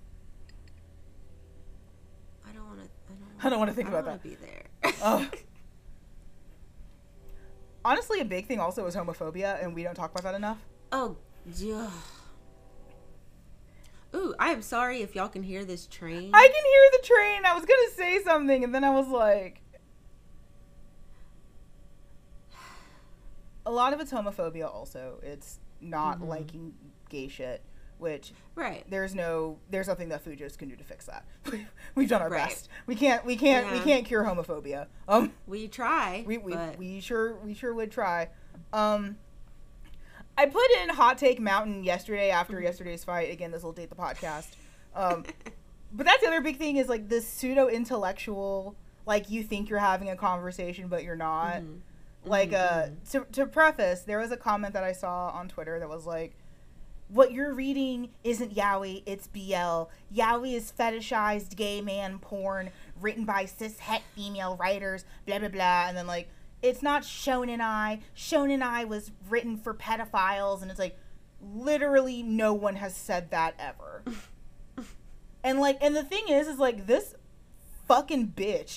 I don't want to. I don't want to think about that. I don't want to be there. Honestly, a big thing also is homophobia, and we don't talk about that enough. Oh, yeah. Ooh, I am sorry if y'all can hear this train. I can hear the train. I was gonna say something, and then I was like, a lot of it's homophobia also. It's not liking gay shit, which right. There's nothing that Fujos can do to fix that. We've done our Right. best. We can't cure homophobia. We try. We sure would try. I put in Hot Take Mountain yesterday after yesterday's fight. Again, this will date the podcast. But that's the other big thing is like this pseudo intellectual, like you think you're having a conversation but you're not. Like to preface, there was a comment that I saw on Twitter that was like, what you're reading isn't yaoi, it's BL. Yaoi is fetishized gay man porn written by cis het female writers, blah blah blah, and then like it's not shonen ai. Shonen ai was written for pedophiles, and it's like literally no one has said that ever. And like, and the thing is like this fucking bitch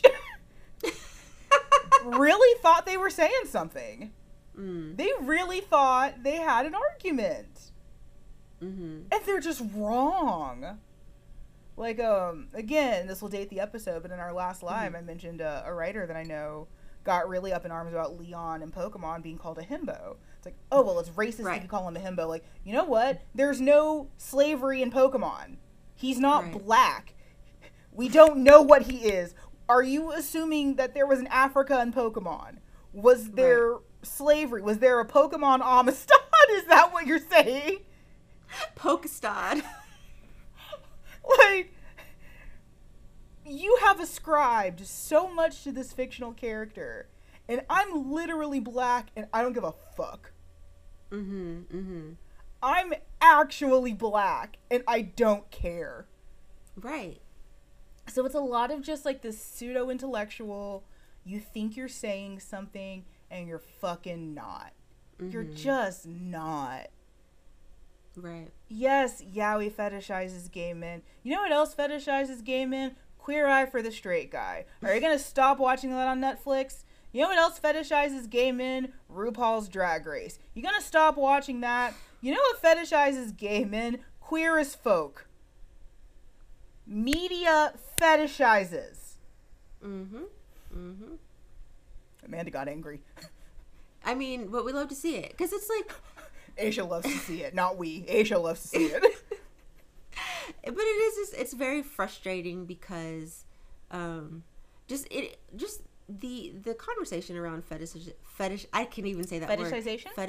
really thought they were saying something. They really thought they had an argument. And they're just wrong. Like, again, this will date the episode, but in our last live, I mentioned a writer that I know got really up in arms about Leon and Pokemon being called a himbo. It's like, oh, well, it's racist if you call him a himbo. Like, you know what? There's no slavery in Pokemon. He's not black. We don't know what he is. Are you assuming that there was an Africa in Pokemon? Was there slavery? Was there a Pokemon Amistad? Is that what you're saying? Pokestad. Like, you have ascribed so much to this fictional character, and I'm literally black, and I don't give a fuck. I'm actually black, and I don't care. Right. So it's a lot of just like this pseudo-intellectual, you think you're saying something, and you're fucking not. You're just not. Right. Yes, yaoi fetishizes gay men. You know what else fetishizes gay men? Queer Eye for the Straight Guy. Are you gonna stop watching that on Netflix? You know what else fetishizes gay men? RuPaul's Drag Race. You gonna stop watching that? You know what fetishizes gay men? Queer as Folk. Media fetishizes. Amanda got angry. I mean, but we love to see it because it's like Aisha loves to see it, not we. Aisha loves to see it. But it is just, it's very frustrating because just the conversation around fetish I can't even say that fetishization? word.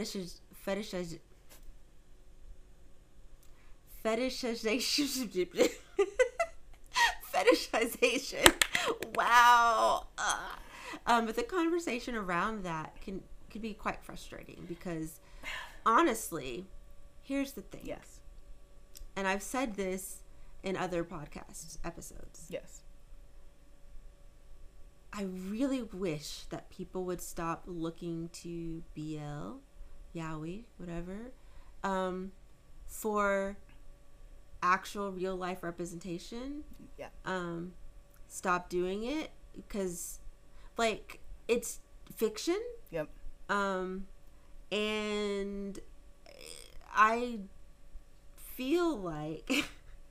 Fetishization. Fetishization. Wow. But the conversation around that can be quite frustrating because honestly, here's the thing. Yes. And I've said this in other podcast episodes. Yes. I really wish that people would stop looking to BL, yaoi, whatever, for actual real life representation. Yeah. Stop doing it because, like, it's fiction. Yep. And I feel like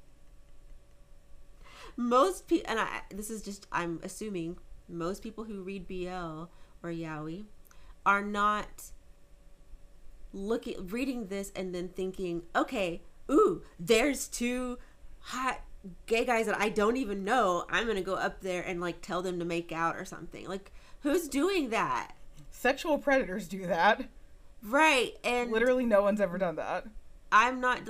most people, and this is just, I'm assuming most people who read BL or yaoi are not reading this and then thinking, okay, ooh, there's two hot gay guys that I don't even know. I'm gonna go up there and like tell them to make out or something. Like, who's doing that? Sexual predators do that. Right. And literally no one's ever done that. I'm not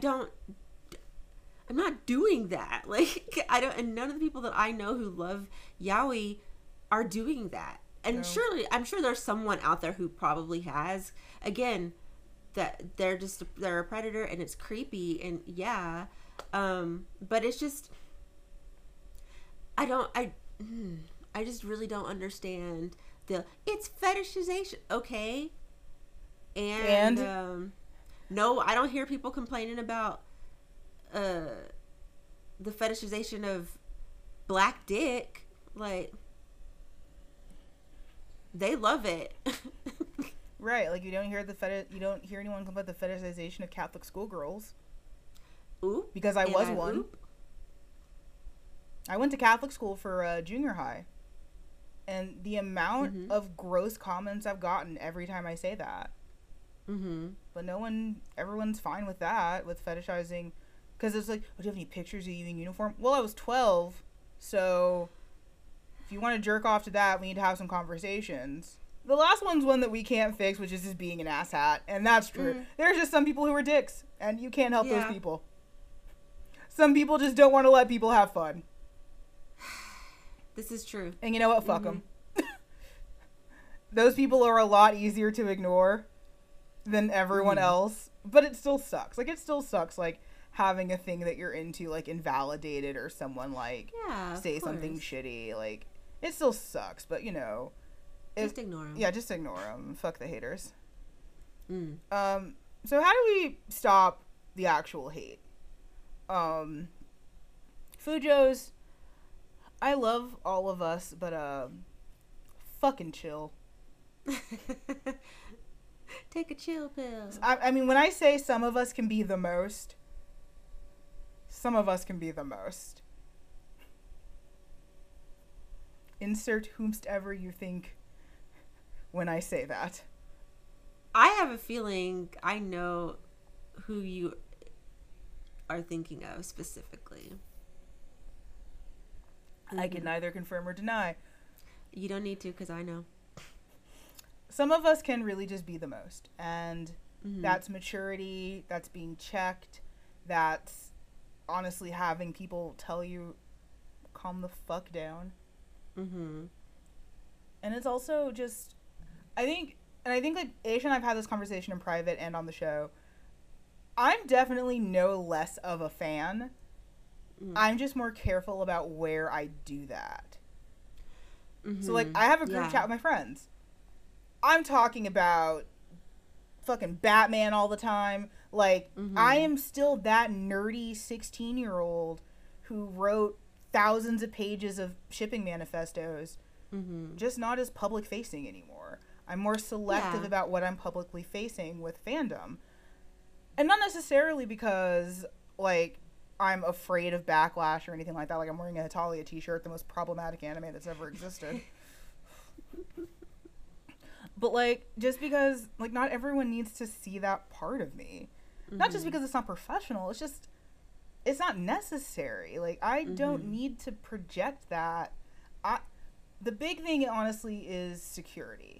doing that. Like, I don't, and none of the people that I know who love yaoi are doing that. And surely, I'm sure there's someone out there who probably has. Again, that they're a predator and it's creepy and yeah. But it's just, I just really don't understand it's fetishization. Okay. And no, I don't hear people complaining about the fetishization of black dick. Like, they love it. Right, like you don't hear anyone complain about the fetishization of Catholic schoolgirls. Oop. Because I was one. Oop. I went to Catholic school for junior high. And the amount of gross comments I've gotten every time I say that. But everyone's fine with that, with fetishizing. Because it's like, oh, do you have any pictures of you in uniform? Well, I was 12, so if you want to jerk off to that, we need to have some conversations. The last one's one that we can't fix, which is just being an asshat. And that's true. There's just some people who are dicks, and you can't help those people. Some people just don't want to let people have fun. This is true. And you know what? Fuck them. Those people are a lot easier to ignore than everyone else. But it still sucks. Like, it still sucks, like, having a thing that you're into, like, invalidated or someone, like, say something shitty. Like, it still sucks. But, you know. Just ignore them. Yeah, just ignore them. Fuck the haters. So how do we stop the actual hate? Fujos, I love all of us, but fucking chill. Take a chill pill. I mean, when I say some of us can be the most, some of us can be the most. Insert whomstever you think when I say that. I have a feeling I know who you are thinking of specifically. I can neither confirm or deny. You don't need to, because I know. Some of us can really just be the most. And that's maturity. That's being checked. That's honestly having people tell you, calm the fuck down. And it's also just, I think like Aisha and I've had this conversation in private and on the show. I'm definitely no less of a fan. I'm just more careful about where I do that. So, like, I have a group chat with my friends. I'm talking about fucking Batman all the time. Like, I am still that nerdy 16-year-old who wrote thousands of pages of shipping manifestos, just not as public-facing anymore. I'm more selective about what I'm publicly facing with fandom. And not necessarily because, like, I'm afraid of backlash or anything like that. Like, I'm wearing a Hetalia t-shirt, the most problematic anime that's ever existed. But, like, just because, like, not everyone needs to see that part of me. Not just because it's not professional. It's just, it's not necessary. Like, I don't need to project that. The big thing, honestly, is security.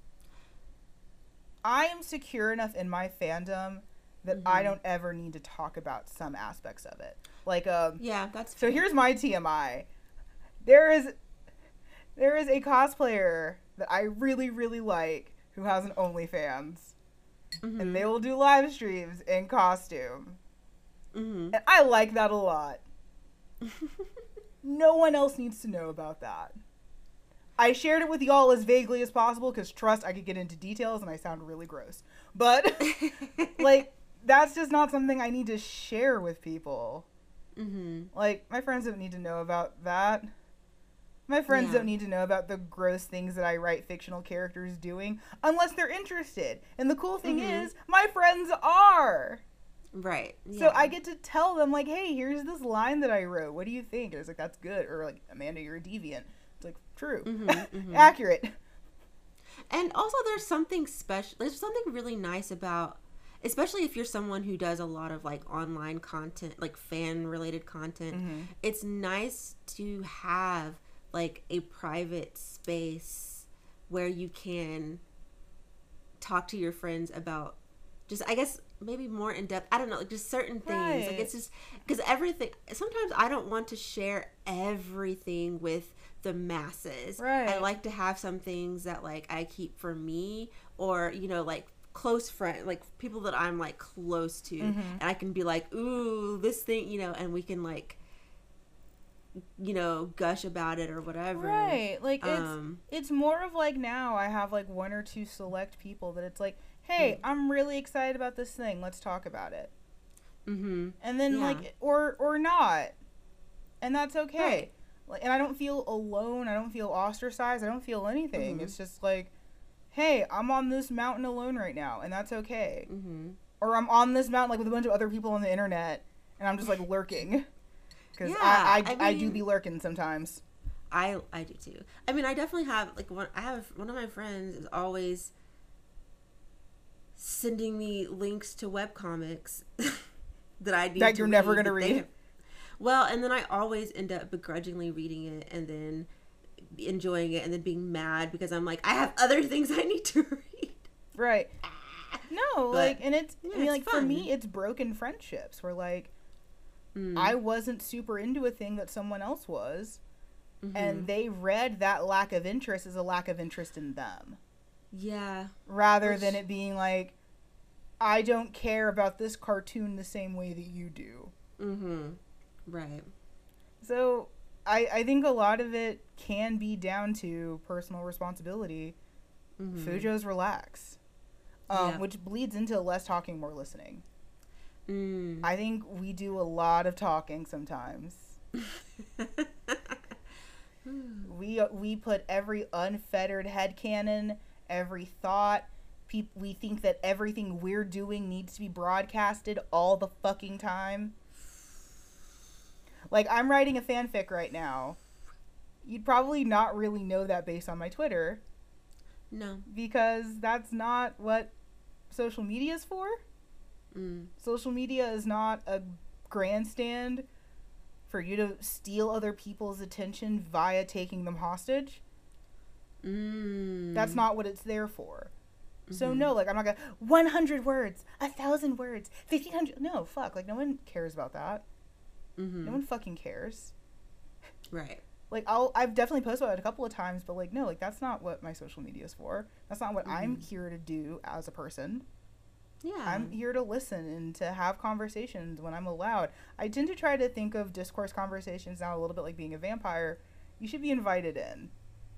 I am secure enough in my fandom that I don't ever need to talk about some aspects of it. Like, yeah, that's so fair. here's my TMI. There is a cosplayer that I really, really like who has an OnlyFans. And they will do live streams in costume. And I like that a lot. No one else needs to know about that. I shared it with y'all as vaguely as possible because, trust, I could get into details and I sound really gross. But, like, that's just not something I need to share with people. Like, my friends don't need to know about that. My friends don't need to know about the gross things that I write fictional characters doing unless they're interested. And the cool thing is, my friends are. Right. So I get to tell them, like, hey, here's this line that I wrote. What do you think? And it's like, that's good. Or, like, Amanda, you're a deviant. It's like, true. Accurate. And also there's something special. There's something really nice about, especially if you're someone who does a lot of, like, online content, like fan-related content. It's nice to have, like, a private space where you can talk to your friends about just, I guess, maybe more in depth. I don't know, like, just certain things. Like, it's just, because everything, sometimes I don't want to share everything with the masses. I like to have some things that, like, I keep for me, or, you know, like, close friend, like, people that I'm, like, close to, and I can be like, ooh, this thing, you know, and we can, like, you know, gush about it or whatever. Like, it's more of, like, now I have, like, one or two select people that it's like, hey, I'm really excited about this thing. Let's talk about it. And then, like, or not. And that's okay. Like, and I don't feel alone. I don't feel ostracized. I don't feel anything. It's just like, hey, I'm on this mountain alone right now, and that's okay. Or I'm on this mountain, like, with a bunch of other people on the internet, and I'm just, like, lurking. Because I do be lurking sometimes. I do too. I mean, I definitely have like one of my friends is always sending me links to webcomics that I need that to you're read, never gonna that they read. have. Well, and then I always end up begrudgingly reading it and then enjoying it and then being mad because I'm like, I have other things I need to read. Right. No, But, like, and it's, yeah, I mean, it's like, for fun. me, it's broken friendships where, like, Mm. I wasn't super into a thing that someone else was, Mhm. and they read that lack of interest as a lack of interest in them. Yeah. Rather Which- than it being like, I don't care about this cartoon the same way that you do. Mhm. Right. So, I think a lot of it can be down to personal responsibility. Mhm. Fujo's relax. Yeah. Which bleeds into less talking, more listening. Mm. I think we do a lot of talking sometimes. We put every unfettered headcanon, every thought. We think that everything we're doing needs to be broadcasted all the fucking time. Like, I'm writing a fanfic right now. You'd probably not really know that based on my Twitter, No. because that's not what social media is for. Mm. Social media is not a grandstand for you to steal other people's attention via taking them hostage. Mm. That's not what it's there for. So Mhm. no, like, I'm not gonna 100 words, 1,000 words, 1,500. No, fuck. Like, no one cares about that. Mhm. No one fucking cares. Right. Like, I've definitely posted about it a couple of times, but like, no, like, that's not what my social media is for. That's not what I'm here to do as a person. Yeah. I'm here to listen and to have conversations when I'm allowed. I tend to try to think of discourse conversations now a little bit like being a vampire. You should be invited in.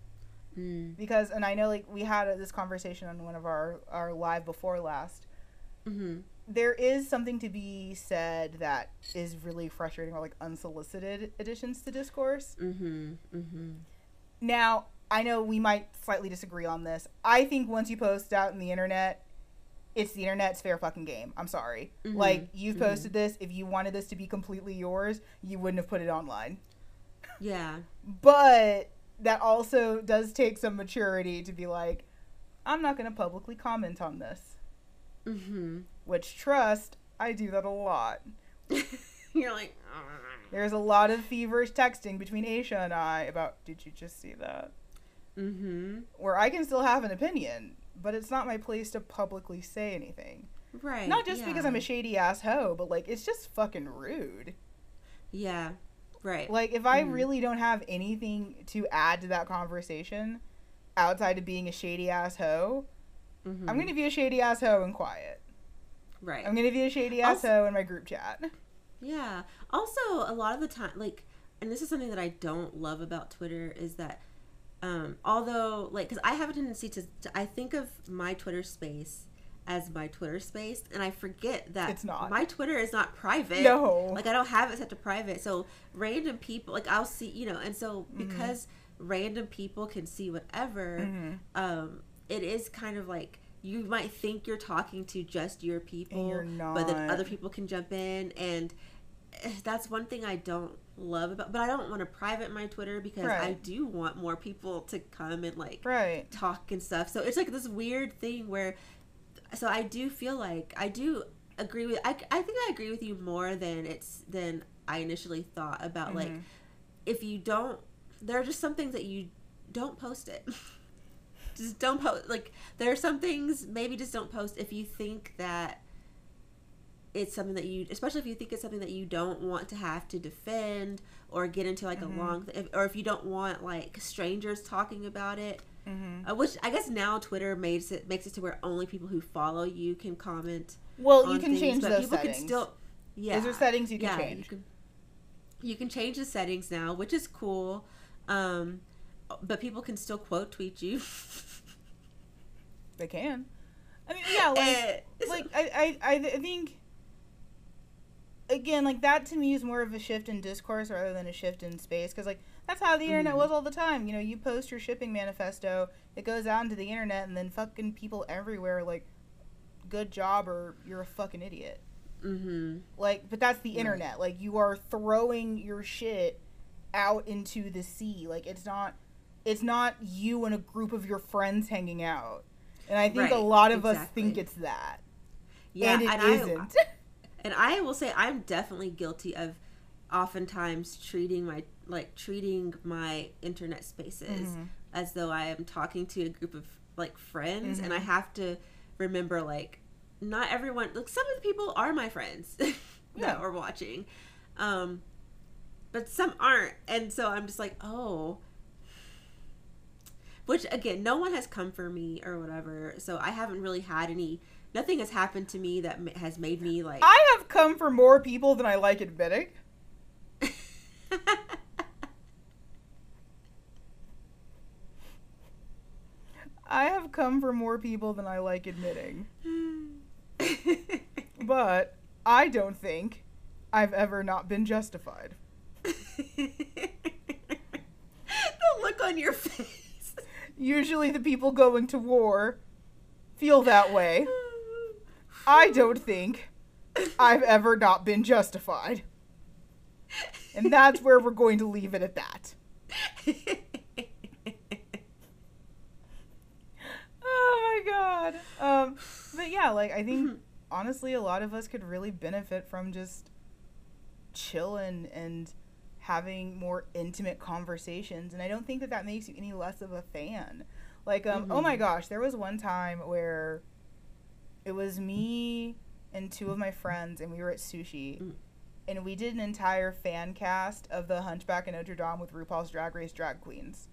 Mm. Because, and I know, like, we had this conversation on one of our live before last. Mhm. There is something to be said that is really frustrating, or like unsolicited additions to discourse. Mhm. Mhm. Now, I know we might slightly disagree on this. I think once you post out in the internet, it's the internet's fair fucking game. I'm sorry. Mhm. Like, you've Mhm. posted this. If you wanted this to be completely yours, you wouldn't have put it online. Yeah. But that also does take some maturity to be like, I'm not going to publicly comment on this. Mhm. Which, trust, I do that a lot. You're like. There's a lot of feverish texting between Aisha and I about, did you just see that? Mhm. Where I can still have an opinion, but it's not my place to publicly say anything. Right. Not just because yeah. I'm a shady ass hoe, but like, it's just fucking rude. Yeah. Right. Like, if I really don't have anything to add to that conversation outside of being a shady ass hoe, Mhm. I'm gonna be a shady ass hoe and quiet. Right. I'm gonna be a shady ass Also- hoe in my group chat. Yeah. Also, a lot of the time, like, and this is something that I don't love about Twitter is that, although, like, because I have a tendency to I think of my Twitter space as my Twitter space, and I forget that It's not. my Twitter is not private. No. Like, I don't have it set to private. So random people, like, I'll see, you know, and so because random people can see whatever, it is kind of like you might think you're talking to just your people, And you're but then not. other people can jump in, and that's one thing I don't love about, but I don't want to private my Twitter because I Right. do want more people to come and like Right. talk and stuff. So it's like this weird thing where, so I do feel like I do agree with, I think I agree with you more than I initially thought about like, if you don't, there are just some things that you don't post it. Just don't post, like, there are some things, maybe just don't post if you think that it's something that you, especially if you think it's something that you don't want to have to defend or get into like a long, or if you don't want like strangers talking about it, which I guess now Twitter makes it to where only people who follow you can comment. Well, on you can things, change but those people settings. Can still, yeah, Those are settings you can yeah, change. You can change the settings now, which is cool. But people can still quote tweet you. They can. I mean, yeah, like I think, again, like, that to me is more of a shift in discourse rather than a shift in space, because, like, that's how the internet was all the time. You know, you post your shipping manifesto, it goes out into the internet, and then fucking people everywhere are like, good job, or you're a fucking idiot. Mm-hmm. Like, but that's the internet. Like, you are throwing your shit out into the sea. Like, it's not you and a group of your friends hanging out. And I think a lot of us think it's that. Yeah, and it isn't. And I will say I'm definitely guilty of oftentimes treating my internet spaces as though I am talking to a group of like friends, and I have to remember, like, not everyone, like, some of the people are my friends that are watching, but some aren't, and so I'm just like, oh, which again, no one has come for me or whatever, so I haven't really had nothing has happened to me that has made me like, I have come for more people than I like admitting. I have come for more people than I like admitting. But I don't think I've ever not been justified. The look on your face. Usually the people going to war feel that way. I don't think I've ever not been justified. And that's where we're going to leave it at that. Oh my god. But yeah, like, I think honestly a lot of us could really benefit from just chilling and having more intimate conversations, and I don't think that makes you any less of a fan. Like, oh my gosh, there was one time where it was me and two of my friends, and we were at sushi, and we did an entire fan cast of the Hunchback of Notre Dame with RuPaul's Drag Race drag queens.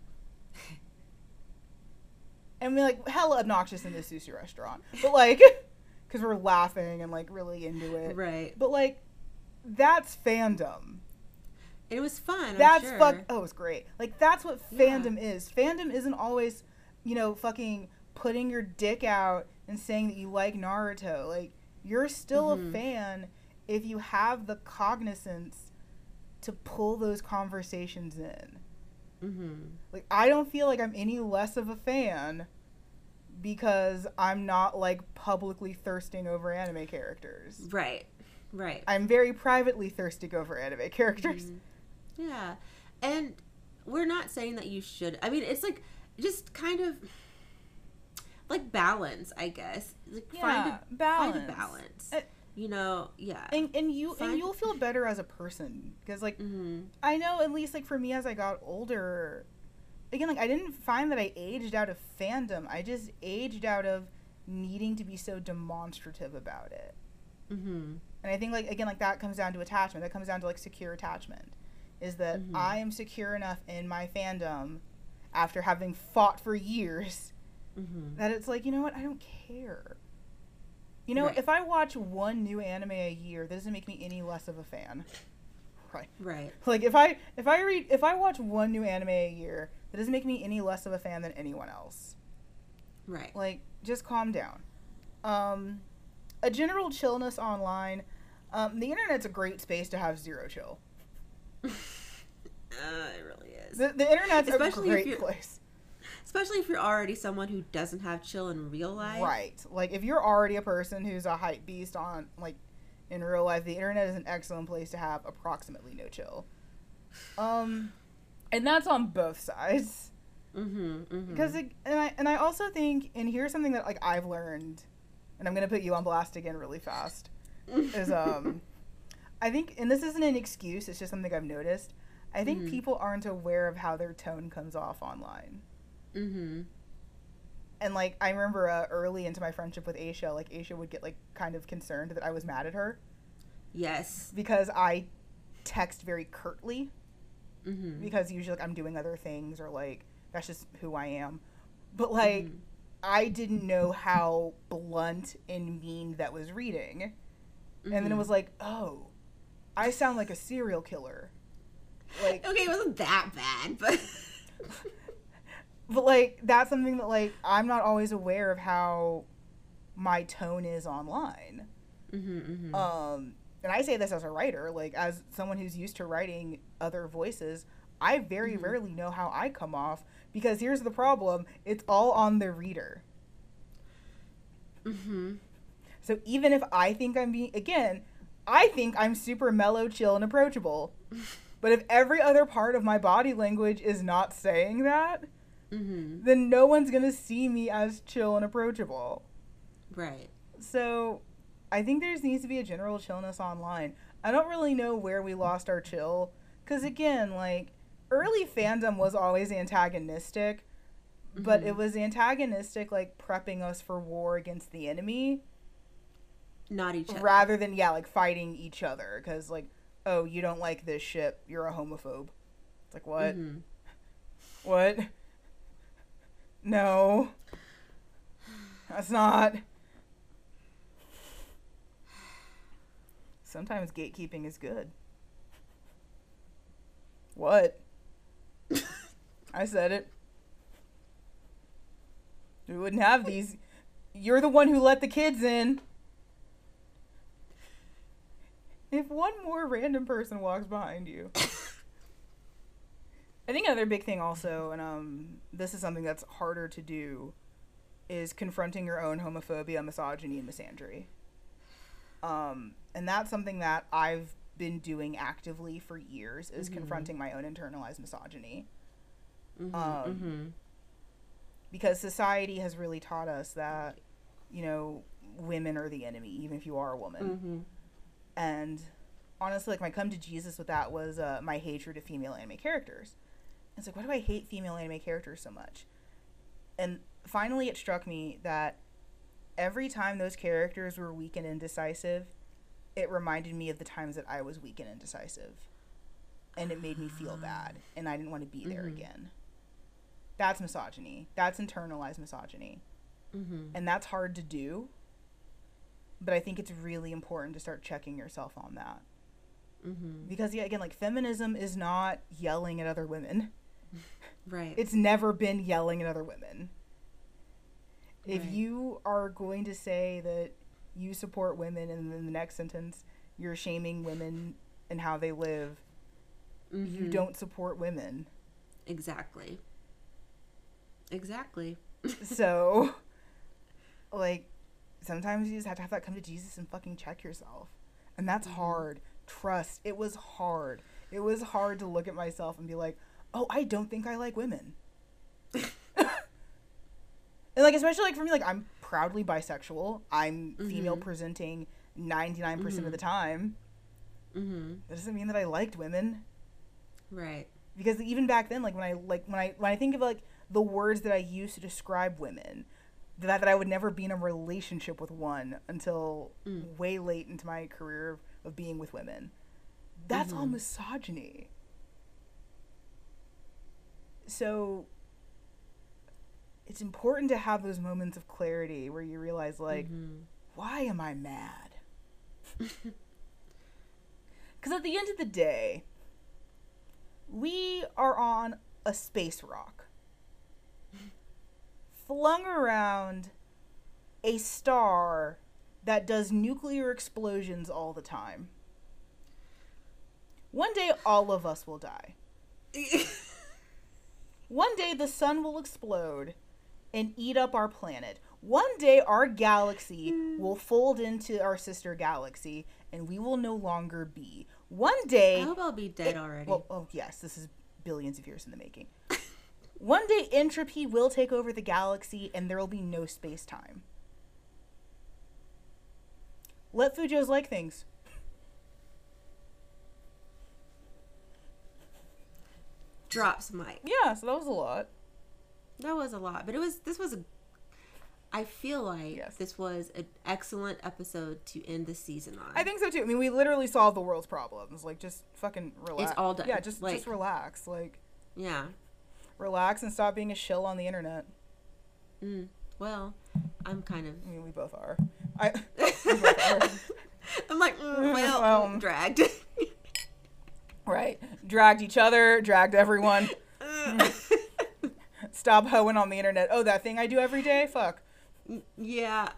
And we, like, hella obnoxious in this sushi restaurant. But, like, because we're laughing and, like, really into it. Right. But, like, that's fandom. It was fun. That's sure. Oh, it was great. Like, that's what fandom is. Fandom isn't always, you know, fucking putting your dick out and saying that you like Naruto. Like, you're still a fan if you have the cognizance to pull those conversations in. Like, I don't feel like I'm any less of a fan because I'm not, like, publicly thirsting over anime characters. Right. I'm very privately thirsting over anime characters. Yeah. And we're not saying that you should. I mean, it's like just kind of like balance, I guess. Like, Find a balance. You know, yeah. And you'll feel better as a person because, like, I know, at least, like, for me as I got older, again, like, I didn't find that I aged out of fandom. I just aged out of needing to be so demonstrative about it. And I think, like, again, like, that comes down to attachment. That comes down to, like, secure attachment. Is that I am secure enough in my fandom after having fought for years that it's like, you know what, I don't care. You know, if I watch one new anime a year, that doesn't make me any less of a fan. Right. Like, if I watch one new anime a year, that doesn't make me any less of a fan than anyone else. Right. Like, just calm down. A general chillness online. The internet's a great space to have zero chill. It really is. The internet's a great place. Especially if you're already someone who doesn't have chill in real life. Right. Like, if you're already a person who's a hype beast on, like, in real life, the internet is an excellent place to have approximately no chill. And that's on both sides. Because I also think, and here's something that, like, I've learned, and I'm gonna put you on blast again really fast, is I think, and this isn't an excuse, it's just something I've noticed. I think people aren't aware of how their tone comes off online. And, like, I remember early into my friendship with Aisha, like, Aisha would get, like, kind of concerned that I was mad at her. Yes. Because I text very curtly. Because usually, like, I'm doing other things, or, like, that's just who I am. But, like, I didn't know how blunt and mean that was reading. And then it was like, oh, I sound like a serial killer. Like, okay, it wasn't that bad, but... But, like, that's something that, like, I'm not always aware of how my tone is online. And I say this as a writer, like, as someone who's used to writing other voices, I very rarely know how I come off, because here's the problem, it's all on the reader. So even if I think I'm being, again, I think I'm super mellow, chill, and approachable. But if every other part of my body language is not saying that, Mm-hmm. then no one's going to see me as chill and approachable. Right. So I think there needs to be a general chillness online. I don't really know where we lost our chill. Because again, like, early fandom was always antagonistic. But it was antagonistic, like, prepping us for war against the enemy. Not each other. Rather than, like, fighting each other. Because, like, oh, you don't like this ship, you're a homophobe. It's like, what? Mm-hmm. What? No. That's not. Sometimes gatekeeping is good. What? I said it. We wouldn't have these. You're the one who let the kids in. If one more random person walks behind you. I think another big thing also, and this is something that's harder to do, is confronting your own homophobia, misogyny, and misandry. And that's something that I've been doing actively for years, is confronting my own internalized misogyny. Because society has really taught us that, you know, women are the enemy, even if you are a woman. And honestly, like, my come to Jesus with that was my hatred of female anime characters. It's like, why do I hate female anime characters so much? And finally it struck me that every time those characters were weak and indecisive, it reminded me of the times that I was weak and indecisive. And it made me feel bad. And I didn't want to be there again. That's misogyny. That's internalized misogyny. And that's hard to do. But I think it's really important to start checking yourself on that. Because, yeah, again, like, feminism is not yelling at other women. Right. It's never been yelling at other women. If you are going to say that you support women and in the next sentence you're shaming women and how they live, you don't support women. Exactly. So, like, sometimes you just have to have that come to Jesus and fucking check yourself. And that's hard. Trust. It was hard. It was hard to look at myself and be like, oh, I don't think I like women. And, like, especially, like, for me, like, I'm proudly bisexual. I'm female presenting 99% of the time. That doesn't mean that I liked women. Right. Because even back then, like, when I think of, like, the words that I used to describe women, that I would never be in a relationship with one until way late into my career of being with women. That's all misogyny. So it's important to have those moments of clarity where you realize, like, why am I mad? Because at the end of the day, we are on a space rock flung around a star that does nuclear explosions all the time. One day, all of us will die. One day, the sun will explode and eat up our planet. One day, our galaxy will fold into our sister galaxy, and we will no longer be. One day... I hope I'll be dead already. Well, oh, yes, this is billions of years in the making. One day, entropy will take over the galaxy, and there will be no space-time. Let Fujos like things. Drops mic. Yeah, so that was a lot. That was a lot, but I feel like this was an excellent episode to end the season on. I think so too. I mean, we literally solved the world's problems. Like, just fucking relax. It's all done. Yeah, just relax. Like, yeah, relax and stop being a shill on the internet. Well, I'm kind of. I mean, we both are. I'm like, well, dragged. Right. Dragged each other, dragged everyone. Stop hoeing on the internet. Oh, that thing I do every day? Fuck. Yeah,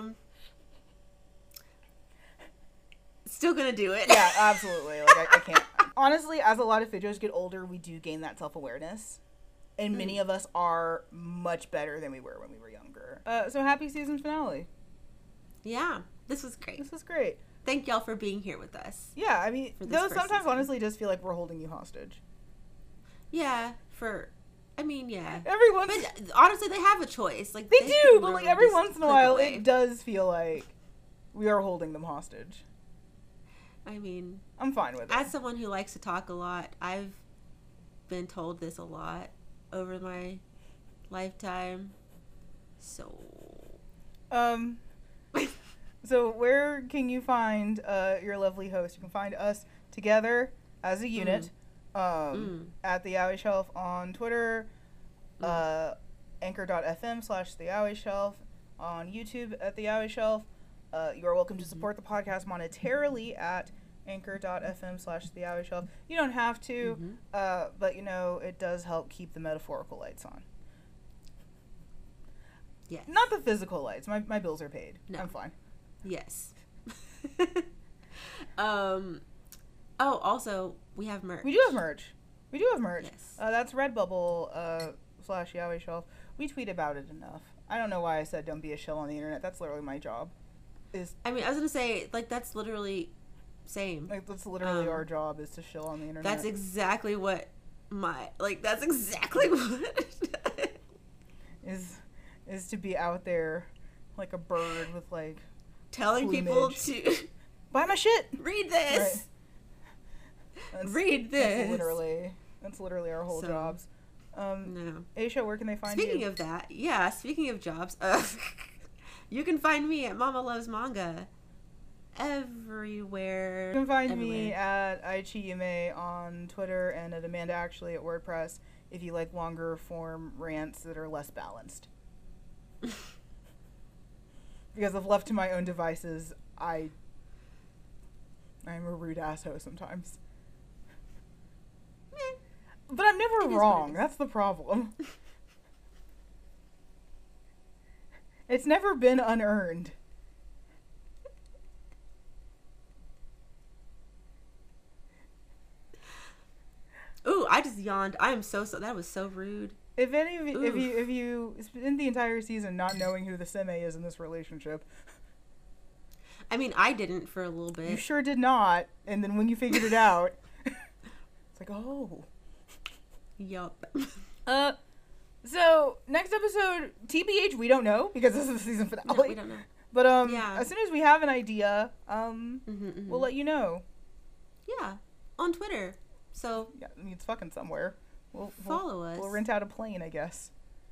still gonna do it. Yeah, absolutely. Like, I can't. Honestly, as a lot of Fujos get older, we do gain that self-awareness. And many of us are much better than we were when we were younger. So happy season finale. Yeah. This was great. This was great. Thank y'all for being here with us. Yeah, I mean, For this those first sometimes season. honestly just feel like we're holding you hostage. Yeah, yeah. Every once But honestly, they have a choice. Like they can do, but like literally every just once in a click while, away. it does feel like we are holding them hostage. I mean, I'm fine with it. as someone who likes to talk a lot, I've been told this a lot over my lifetime. So, So where can you find your lovely host? You can find us together as a unit at the Yowie Shelf on Twitter, anchor.fm/the Yowie Shelf, on YouTube at the Yowie Shelf. You are welcome to support the podcast monetarily at anchor.fm/the Yowie Shelf. You don't have to, but you know, it does help keep the metaphorical lights on. yes. Not the physical lights. My bills are paid. No. I'm fine. Yes. Oh, also, we have merch. We do have merch. Yes. That's Redbubble /Yowie Shelf. We tweet about it enough. I don't know why I said don't be a shill on the internet. That's literally my job. I mean, I was going to say, like, that's literally same. Like, that's literally our job, is to shill on the internet. That's exactly what that's exactly what is to be out there like a bird with like telling people to buy my shit. read this. Right. Read this. That's literally our whole jobs. No. Aisha, where can they find Speaking you? of that, speaking of jobs, you can find me at Mama Loves Manga everywhere. You can find me at Aichiyume on Twitter and at Amanda Actually at WordPress if you like longer form rants that are less balanced. Because if left to my own devices, I'm a rude asshole sometimes. But I'm never wrong. That's the problem. It's never been unearned. Ooh, I just yawned. I am so that was so rude. If any of you, if you spend the entire season not knowing who the seme is in this relationship, I mean, I didn't for a little bit. you sure did not. And then when you figured it out, it's like, oh. Yup. So next episode, TBH, we don't know because this is the season finale. No, we don't know. But Yeah. as soon as we have an idea, we'll let you know. Yeah, on Twitter. So Yeah, I mean, it's fucking somewhere. We'll follow us. We'll rent out a plane, I guess.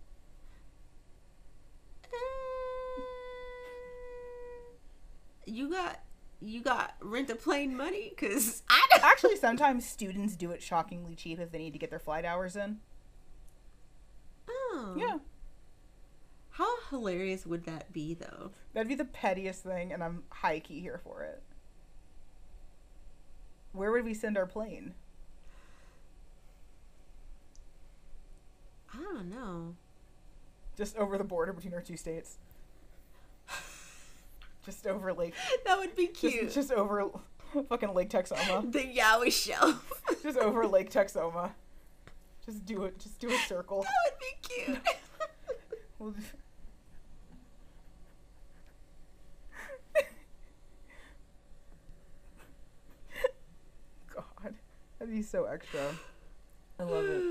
You got rent a plane money? Cause Actually, sometimes students do it shockingly cheap if they need to get their flight hours in. Oh. Yeah. How hilarious would that be, though? That'd be the pettiest thing, and I'm high-key here for it. Where would we send our plane? I don't know. Just over the border between our two states. Just over Lake. That would be cute. Just over fucking Lake Texoma. The Yowie Shelf. Just over Lake Texoma. Just do it. Just do a circle. That would be cute. We'll just... God, that'd be so extra. I love it.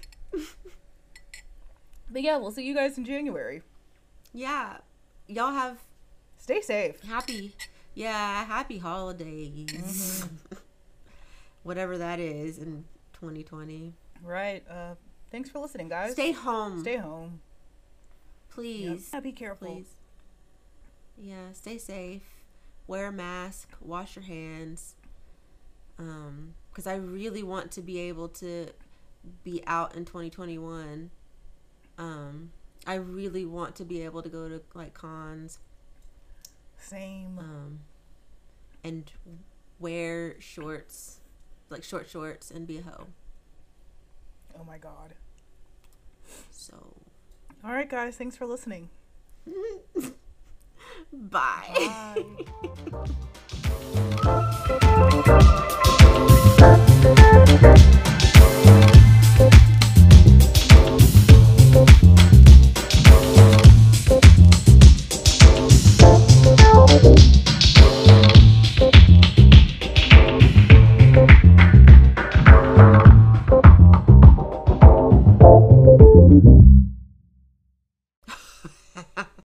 But yeah, we'll see you guys in January. Yeah. Y'all have Stay safe. happy holidays. Whatever that is in 2020. Right. Thanks for listening, guys. Stay home. Stay home. Please. Yeah, be careful. Please. Yeah, stay safe. Wear a mask. Wash your hands. Because I really want to be able to be out in 2021. I really want to be able to go to like cons. Same. And wear shorts, like short shorts, and be a hoe. Oh my God. So. All right, guys. Thanks for listening. Bye. Bye.